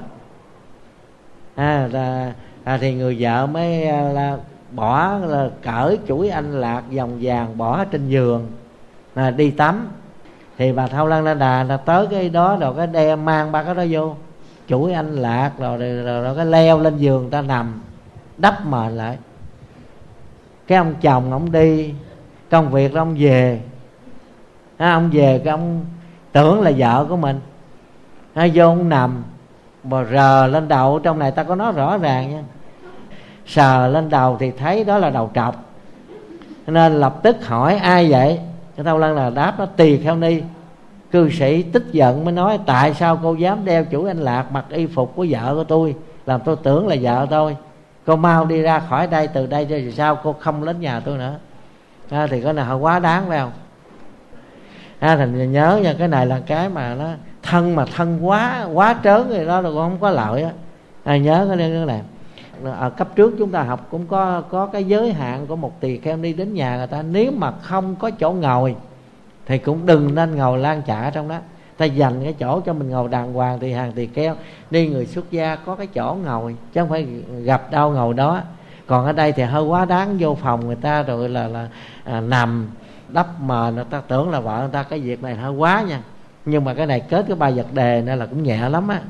thì người vợ mới bỏ cởi chuỗi anh lạc vòng vàng bỏ trên giường, đi tắm. Thì bà Thâu La Năng Đà là tới cái đó rồi cái đem mang ba cái đó vô, chuỗi anh lạc rồi cái leo lên giường ta nằm đắp mền lại. Cái ông chồng ông đi công việc đó, ông về, ông về cái ông tưởng là vợ của mình, vô ông nằm mà rờ lên đầu. Trong này ta có nói rõ ràng nha, sờ lên đầu thì thấy đó là đầu trọc, nên lập tức hỏi ai vậy. Cái Thâu Lăng là đáp nó tỳ kheo ni. Cư sĩ tức giận mới nói: tại sao cô dám đeo chuỗi anh lạc, mặc y phục của vợ của tôi, làm tôi tưởng là vợ tôi. Cô mau đi ra khỏi đây, từ đây cho sao cô không đến nhà tôi nữa. Thì cái này họ quá đáng phải không? Thành nhớ nha, cái này là cái mà nó thân, mà thân quá trớn thì đó là cũng không có lợi á. Nhớ cái này. Ở cấp trước chúng ta học cũng có cái giới hạn của một tỳ kheo đi đến nhà người ta, nếu mà không có chỗ ngồi thì cũng đừng nên ngồi lan chạ trong đó. Ta dành cái chỗ cho mình ngồi đàng hoàng, thì hàng tỳ kheo đi người xuất gia có cái chỗ ngồi, chứ không phải gặp đâu ngồi đó. Còn ở đây thì hơi quá đáng, vô phòng người ta rồi là nằm đắp mền, người ta tưởng là vợ người ta. Cái việc này hơi quá nha. Nhưng mà cái này kết cái ba vật đề nên là cũng nhẹ lắm á.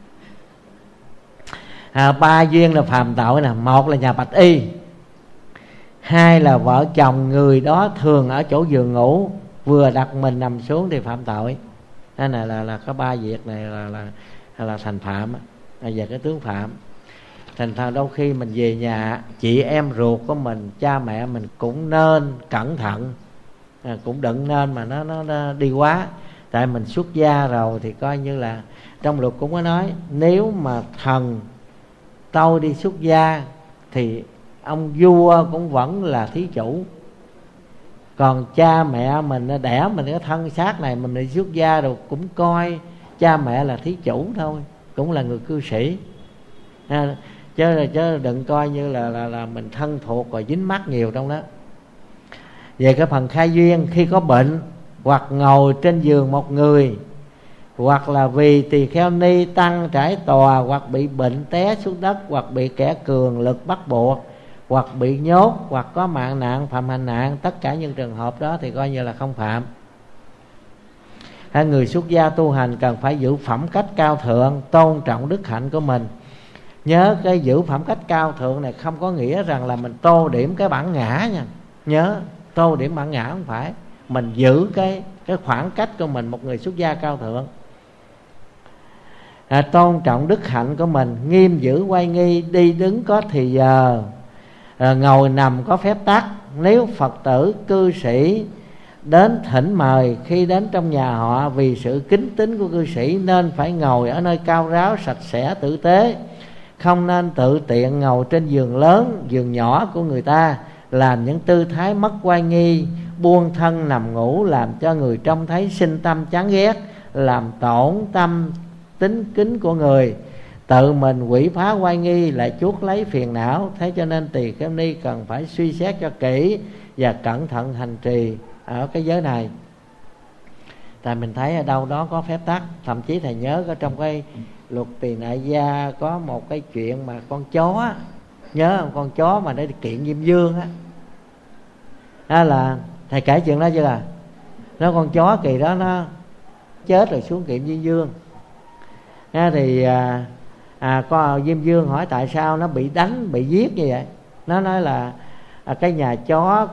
Ba duyên là phàm tội nè. Một là nhà bạch y, hai là vợ chồng người đó thường ở chỗ giường ngủ, vừa đặt mình nằm xuống thì phạm tội. Cái này là có ba việc này là thành phạm về cái tướng phạm. Thành ra đôi khi mình về nhà, chị em ruột của mình, cha mẹ mình cũng nên cẩn thận, cũng đừng nên mà nó đi quá. Tại mình xuất gia rồi thì coi như là trong luật cũng có nói, nếu mà thần tôi đi xuất gia thì ông vua cũng vẫn là thí chủ. Còn cha mẹ mình đẻ mình cái thân xác này, mình đi xuất gia rồi cũng coi cha mẹ là thí chủ thôi, cũng là người cư sĩ. chứ đừng coi như là mình thân thuộc rồi dính mắc nhiều trong đó. Về cái phần khai duyên, khi có bệnh hoặc ngồi trên giường một người, hoặc là vì tỳ kheo ni tăng trải tòa, hoặc bị bệnh té xuống đất, hoặc bị kẻ cường lực bắt buộc, hoặc bị nhốt, hoặc có mạng nạn phạm hành nạn, tất cả những trường hợp đó thì coi như là không phạm. Hai người xuất gia tu hành cần phải giữ phẩm cách cao thượng, tôn trọng đức hạnh của mình. Nhớ cái giữ phẩm cách cao thượng này không có nghĩa rằng là mình tô điểm cái bản ngã nha. Nhớ tô điểm bản ngã không phải, mình giữ cái khoảng cách của mình, một người xuất gia cao thượng. Tôn trọng đức hạnh của mình, nghiêm giữ oai nghi, đi đứng có thì giờ, ngồi nằm có phép tắc. Nếu Phật tử cư sĩ đến thỉnh mời, khi đến trong nhà họ, vì sự kính tín của cư sĩ nên phải ngồi ở nơi cao ráo, sạch sẽ, tử tế. Không nên tự tiện ngồi trên giường lớn, giường nhỏ của người ta, làm những tư thái mất oai nghi, buông thân nằm ngủ, làm cho người trông thấy sinh tâm chán ghét, làm tổn tâm tính kính của người, tự mình quỷ phá oai nghi, lại chuốc lấy phiền não. Thế cho nên tỳ kheo ni cần phải suy xét cho kỹ và cẩn thận hành trì ở cái giới này. Tại mình thấy ở đâu đó có phép tắc. Thậm chí thầy nhớ có trong cái luật Tỳ Nại Gia có một cái chuyện mà con chó, nhớ không, con chó mà để kiện Diêm Vương á, đó là thầy kể chuyện đó chưa à? Nó con chó kỳ đó nó chết rồi xuống kiện Diêm Vương. Thì có Diêm Vương hỏi tại sao nó bị đánh, bị giết như vậy. Nó nói là cái nhà chó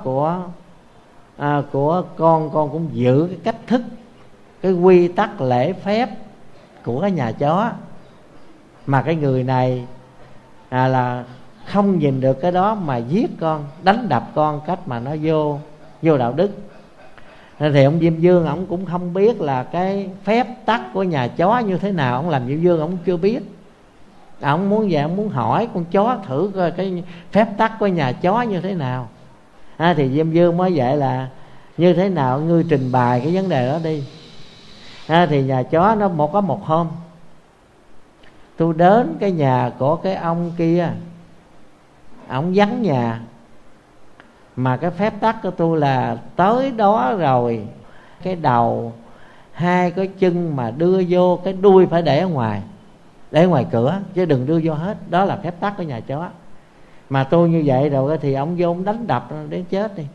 của con cũng giữ cái cách thức, cái quy tắc lễ phép của cái nhà chó, mà cái người này là không nhìn được cái đó mà giết con, đánh đập con cách mà nó vô đạo đức. Thì ông Diêm Vương ông cũng không biết là cái phép tắc của nhà chó như thế nào. Ông làm Diêm Vương ông chưa biết, ông muốn về ông muốn hỏi con chó thử coi cái phép tắc của nhà chó như thế nào. Thì Diêm Vương mới dạy là như thế nào ngươi trình bày cái vấn đề đó đi. Thì nhà chó nó có một hôm tôi đến cái nhà của cái ông kia, ông vắng nhà, mà cái phép tắc của tôi là tới đó rồi cái đầu hai cái chân mà đưa vô, cái đuôi phải để ở ngoài cửa, chứ đừng đưa vô hết. Đó là phép tắc của nhà chó. Mà tôi như vậy rồi thì ông vô ông đánh đập đến chết đi.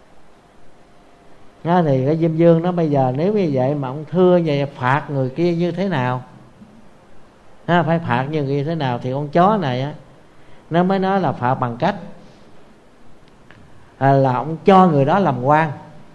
Thì cái Diêm Vương nó bây giờ nếu như vậy mà ông thưa vậy phạt người kia như thế nào? Phải phạt như thế nào? Thì con chó này á, nó mới nói là phạt bằng cách là ông cho người đó làm quan.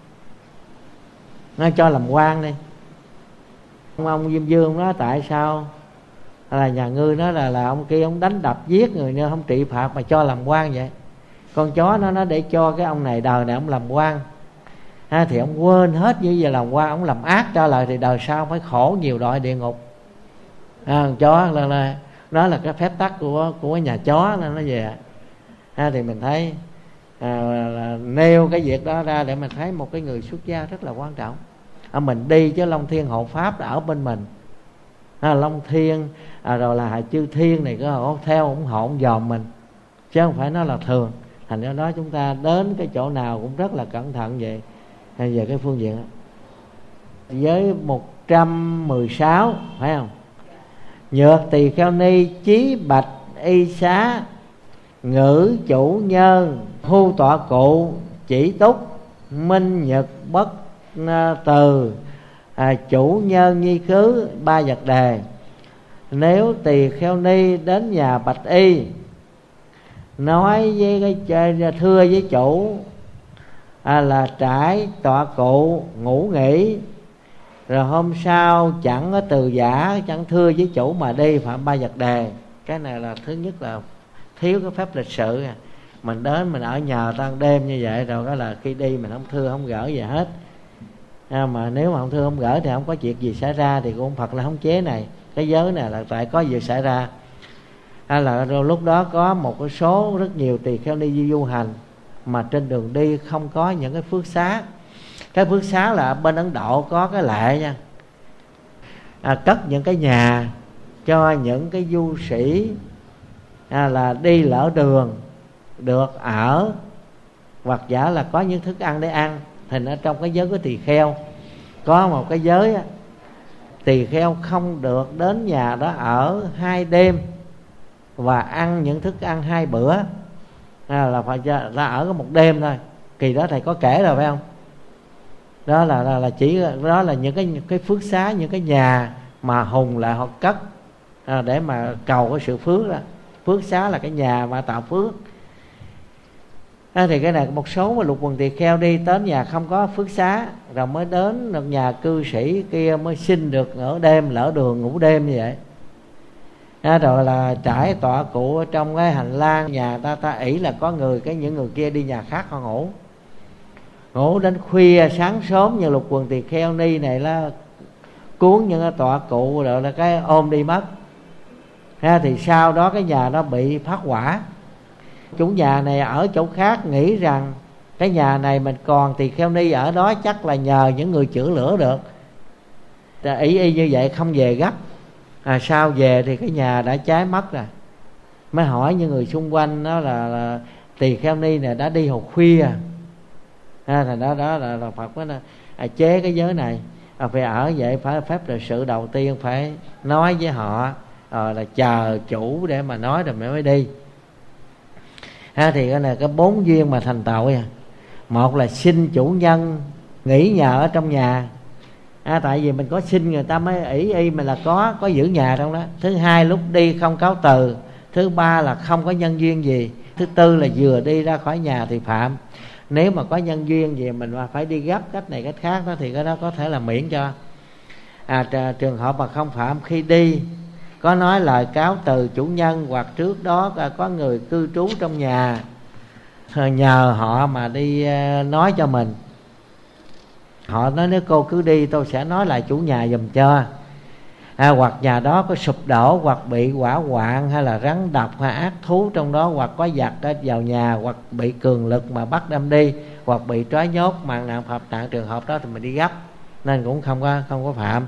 Nó cho làm quan đi. Ông Diêm Vương nói tại sao là nhà ngươi nói là ông kia ông đánh đập giết người nên không trị phạt mà cho làm quan vậy? Con chó nó nói để cho cái ông này đời này ông làm quan, thì ông quên hết như vậy làm quan, ông làm ác trở lại thì đời sau phải khổ nhiều đọa địa ngục. Con chó là đó là cái phép tắc của nhà chó nên nó về. Thì mình thấy là nêu cái việc đó ra để mình thấy một cái người xuất gia rất là quan trọng. Mình đi chứ Long Thiên Hộ Pháp ở bên mình, Long Thiên rồi là Hạ Chư Thiên này có theo ủng hộ dòm mình, chứ không phải nó là thường. Thành ra đó chúng ta đến cái chỗ nào cũng rất là cẩn thận vậy về cái phương diện đó. Với 116 phải không? Nhược tỳ kheo ni chí bạch y xá, ngữ chủ nhân hưu tọa cụ, chỉ túc minh nhật bất từ, chủ nhân nhi khứ, ba vật đề. Nếu tỳ kheo ni đến nhà bạch y, nói với cái thưa với chủ là trải tọa cụ ngủ nghỉ, rồi hôm sau chẳng có từ giả, chẳng thưa với chủ mà đi, phạm ba vật đề. Cái này là thứ nhất là thiếu cái phép lịch sự. Mình đến mình ở nhà tan đêm như vậy rồi, đó là khi đi mình không thưa không gỡ gì hết. Mà nếu mà không thưa không gỡ thì không có chuyện gì xảy ra, thì cũng Phật là không chế này. Cái giới này là tại có việc xảy ra. Là rồi lúc đó có một cái số rất nhiều tỳ kheo ni du hành mà trên đường đi không có những cái phước xá. Cái phước xá là bên Ấn Độ có cái lệ nha, cất những cái nhà cho những cái du sĩ là đi lỡ đường được ở, hoặc giả là có những thức ăn để ăn. Thì ở trong cái giới của tỳ kheo có một cái giới tỳ kheo không được đến nhà đó ở 2 đêm và ăn những thức ăn 2 bữa, là phải ra ở có 1 đêm thôi. Kỳ đó thầy có kể rồi phải không? Đó là chỉ đó là những cái phước xá, những cái nhà mà hùng lại họ cất để mà cầu cái sự phước đó. Phước xá là cái nhà mà tạo phước. Thì cái này một số mà lục quần tỳ kheo đi tới nhà không có phước xá, rồi mới đến được nhà cư sĩ kia mới xin được ở đêm, lỡ đường ngủ đêm như vậy. Rồi là trải tọa cụ ở trong cái hành lang nhà ta ỷ là có người, những người kia đi nhà khác họ ngủ đến khuya sáng sớm, như lục quần tỳ kheo ni này là cuốn những cái tọa cụ rồi là cái ôm đi mất. Thì sau đó cái nhà đó bị phát hỏa. Chủ nhà này ở chỗ khác nghĩ rằng cái nhà này mình còn tỳ kheo ni ở đó chắc là nhờ những người chữa lửa được, ý như vậy không về gấp. Sao về thì cái nhà đã cháy mất rồi. Mới hỏi những người xung quanh đó là tỳ kheo ni này đã đi hồi khuya. Thành đó là Phật nói chế cái giới này phải ở vậy, phải phép lịch sự đầu tiên phải nói với họ, là chờ chủ để mà nói rồi mới đi. Thì cái này có 4 duyên mà thành tội. Một là xin chủ nhân nghỉ nhờ ở trong nhà, tại vì mình có xin người ta mới ỷ y mình là có giữ nhà trong đó. Thứ hai, lúc đi không cáo từ. Thứ ba là không có nhân duyên gì. Thứ tư là vừa đi ra khỏi nhà thì phạm. Nếu mà có nhân duyên gì mình mà phải đi gấp cách này cách khác đó, thì cái đó có thể là miễn cho. Trường hợp mà không phạm khi đi có nói lời cáo từ chủ nhân, hoặc trước đó có người cư trú trong nhà nhờ họ mà đi nói cho mình. Họ nói nếu cô cứ đi tôi sẽ nói lại chủ nhà giùm cho. Hoặc nhà đó có sụp đổ, hoặc bị hỏa hoạn, hay là rắn độc hay ác thú trong đó, hoặc có giặc vào nhà, hoặc bị cường lực mà bắt đem đi, hoặc bị trói nhốt mạng nạn phạt nạn. Trường hợp đó thì mình đi gấp nên cũng không có phạm.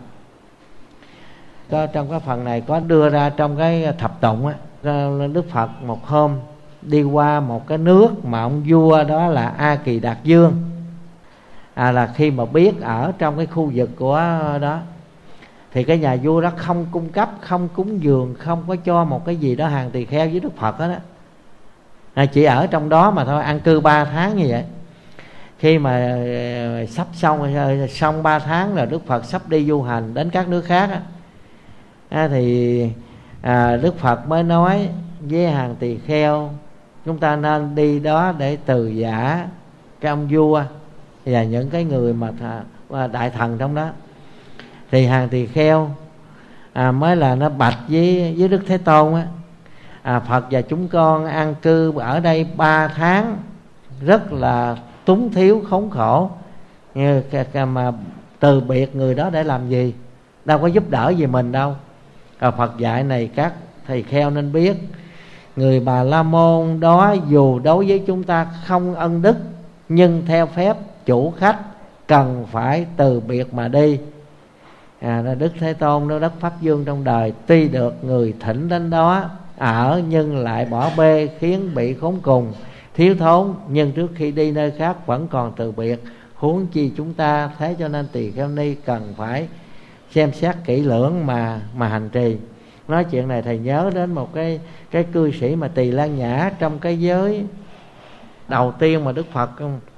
Trong cái phần này có đưa ra trong cái thập tụng á, Đức Phật một hôm đi qua một cái nước mà ông vua đó là A Kỳ Đạt Dương, là khi mà biết ở trong cái khu vực của đó thì cái nhà vua đó không cung cấp, không cúng dường, không có cho một cái gì đó hàng tỳ kheo với Đức Phật đó, chỉ ở trong đó mà thôi, ăn cư 3 tháng như vậy. Khi mà sắp xong 3 tháng là Đức Phật sắp đi du hành đến các nước khác á, thì Đức Phật mới nói với hàng tỳ kheo chúng ta nên đi đó để từ giả cái ông vua và những cái người mà đại thần trong đó. Thì hàng tỳ kheo mới là nó bạch với Đức Thế Tôn á, Phật và chúng con an cư ở đây 3 tháng rất là túng thiếu khốn khổ, như mà từ biệt người đó để làm gì, đâu có giúp đỡ gì mình đâu. Phật dạy này các thầy kheo nên biết, người Bà La Môn đó dù đối với chúng ta không ân đức, nhưng theo phép chủ khách cần phải từ biệt mà đi. Đức Thế Tôn đó, đất Pháp Dương trong đời, tuy được người thỉnh đến đó ở nhưng lại bỏ bê, khiến bị khốn cùng thiếu thốn, nhưng trước khi đi nơi khác vẫn còn từ biệt, huống chi chúng ta. Thế cho nên tỳ kheo ni cần phải xem xét kỹ lưỡng mà hành trì. Nói chuyện này thầy nhớ đến một cái cư sĩ mà Tỳ Lan Nhã, trong cái giới đầu tiên mà Đức Phật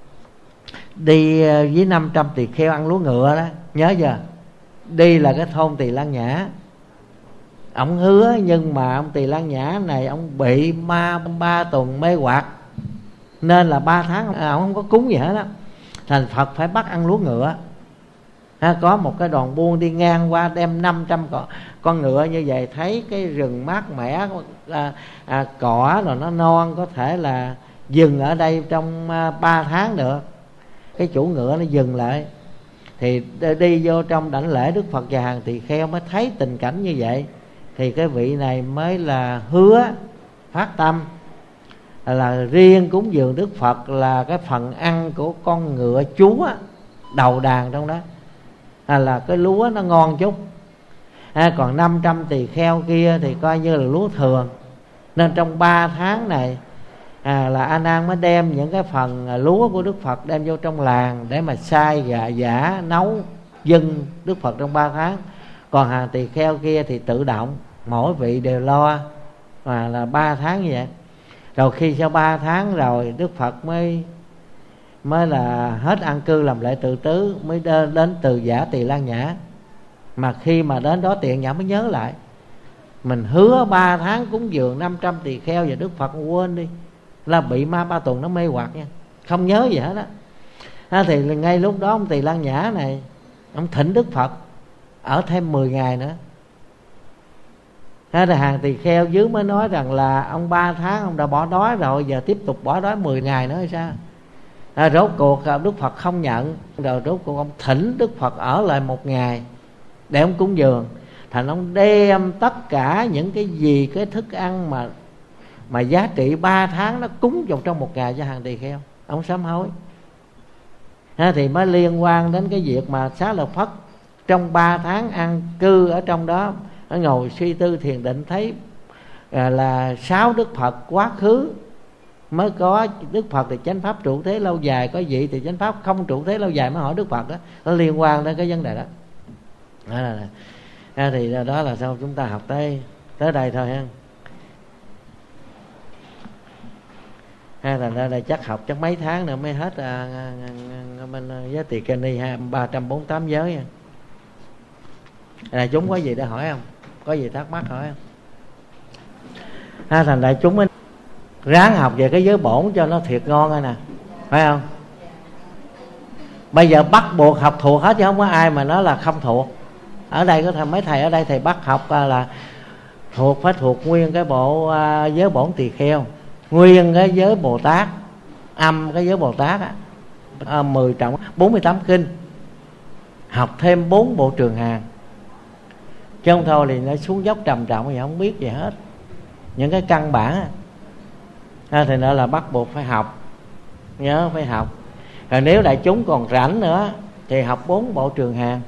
đi với 500 tỳ kheo ăn lúa ngựa đó, nhớ chưa? Đi là cái thôn Tỳ Lan Nhã. Ông hứa, nhưng mà ông Tỳ Lan Nhã này ông bị ma 3 tuần mê hoặc, nên là 3 tháng ông không có cúng gì hết đó. Thành Phật phải bắt ăn lúa ngựa. Có một cái đoàn buôn đi ngang qua đem 500 con ngựa như vậy, thấy cái rừng mát mẻ, cỏ rồi nó non, có thể là dừng ở đây trong 3 tháng được. Cái chủ ngựa nó dừng lại, thì đi vô trong đảnh lễ Đức Phật và hàng tỳ kheo mới thấy tình cảnh như vậy. Thì cái vị này mới là hứa phát tâm là riêng cúng dường Đức Phật là cái phần ăn của con ngựa chúa đầu đàn trong đó, là cái lúa nó ngon chút. Còn 500 tỳ kheo kia thì coi như là lúa thường, Nên trong 3 tháng này là A Nan mới đem những cái phần lúa của Đức Phật đem vô trong làng để mà xay giả nấu dâng Đức Phật trong 3 tháng. Còn hàng tỳ kheo kia thì tự động, mỗi vị đều lo, mà là 3 tháng như vậy. Rồi khi sau 3 tháng rồi Đức Phật mới là hết an cư làm lễ tự tứ, mới đến Từ Giả Tỳ Lan Nhã. Mà khi mà đến đó Tiện Nhã mới nhớ lại, mình hứa 3 tháng cúng dường 500 tỳ kheo và Đức Phật quên đi, là bị ma Ba Tuần nó mê hoặc nha, không nhớ gì hết á. Thì ngay lúc đó ông Tỳ Lan Nhã này, ông thỉnh Đức Phật ở thêm 10 ngày nữa. Thì hàng tỳ kheo dưới mới nói rằng là ông 3 tháng ông đã bỏ đói rồi, giờ tiếp tục bỏ đói 10 ngày nữa hay sao? Rốt cuộc Đức Phật không nhận. Rồi rốt cuộc ông thỉnh Đức Phật ở lại 1 ngày để ông cúng dường. Thành ông đem tất cả những cái gì, cái thức ăn mà giá trị 3 tháng nó cúng vào trong 1 ngày cho hàng tỳ kheo. Ông sám hối. Thì mới liên quan đến cái việc mà Xá Lợi Phất trong 3 tháng an cư ở trong đó, nó ngồi suy tư thiền định, thấy là 6 Đức Phật quá khứ mới có Đức Phật thì chánh pháp trụ thế lâu dài, có vị thì chánh pháp không trụ thế lâu dài mới hỏi Đức Phật đó. Nó liên quan đến cái vấn đề đó. Thì đó là sao chúng ta học tới đây thôi ha. Là đây chắc học chắc mấy tháng nữa mới hết bên giá trị kinh ni 348 giới. Là chúng có gì để hỏi không? Có gì thắc mắc hỏi không? Thành đại chúng mới ráng học về cái giới bổn cho nó thiệt ngon rồi nè, phải không? Bây giờ bắt buộc học thuộc hết chứ không có ai mà nói là không thuộc. Ở đây có mấy thầy ở đây thầy bắt học là phải thuộc nguyên cái bộ giới bổn tỳ kheo, nguyên cái giới Bồ Tát, âm cái giới Bồ Tát 10 trọng 48 kinh, học thêm 4 bộ Trường Hàn. Chứ không thôi thì nó xuống dốc trầm trọng thì không biết gì hết. Những cái căn bản thì nó là bắt buộc phải học, nhớ phải học. Rồi nếu đại chúng còn rảnh nữa thì học 4 bộ Trường Hàn,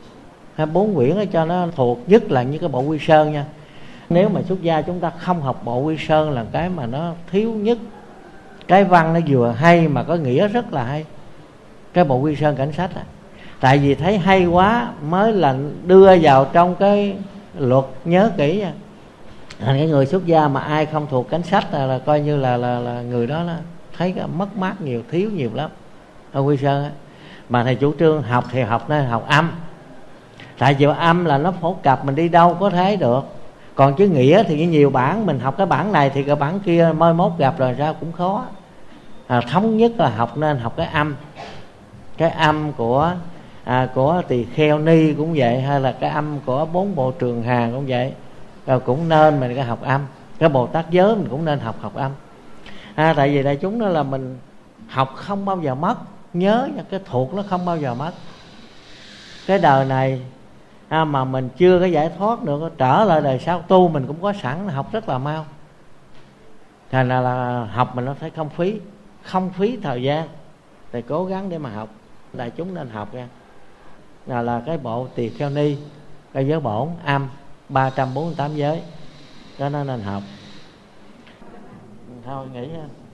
4 quyển cho nó thuộc, nhất là như cái bộ Quy Sơn nha. Nếu mà xuất gia chúng ta không học bộ Quy Sơn là cái mà nó thiếu nhất. Cái văn nó vừa hay mà có nghĩa rất là hay, cái bộ Quy Sơn Cảnh Sách Tại vì thấy hay quá mới là đưa vào trong cái luật, nhớ kỹ nha. Cái người xuất gia mà ai không thuộc Cảnh Sách là coi như là người đó thấy cái mất mát nhiều, thiếu nhiều lắm ở Quy Sơn Mà thầy chủ trương học thì học nên học âm. Tại vì âm là nó phổ cập, mình đi đâu có thấy được. Còn chứ nghĩa thì nhiều bản, mình học cái bản này thì cái bản kia mai mốt gặp rồi ra cũng khó. Thống nhất là học nên học cái âm. Cái âm của tỳ kheo ni cũng vậy, hay là cái âm của 4 bộ Trường Hàn cũng vậy. Rồi cũng nên mình cái học âm. Cái Bồ Tát giới mình cũng nên học âm. Tại vì đại chúng đó là mình học không bao giờ mất. Nhớ nha, cái thuộc nó không bao giờ mất. Cái đời này mà mình chưa có giải thoát được, trở lại đời sau tu mình cũng có sẵn, học rất là mau. Thành ra là học mình nó thấy không phí thời gian, thì cố gắng để mà học. Đại chúng nên học nha. Là cái bộ Tỳ Kheo Ni, cái giới bổn âm 348 giới đó, nó nên học. Thôi nghỉ ha.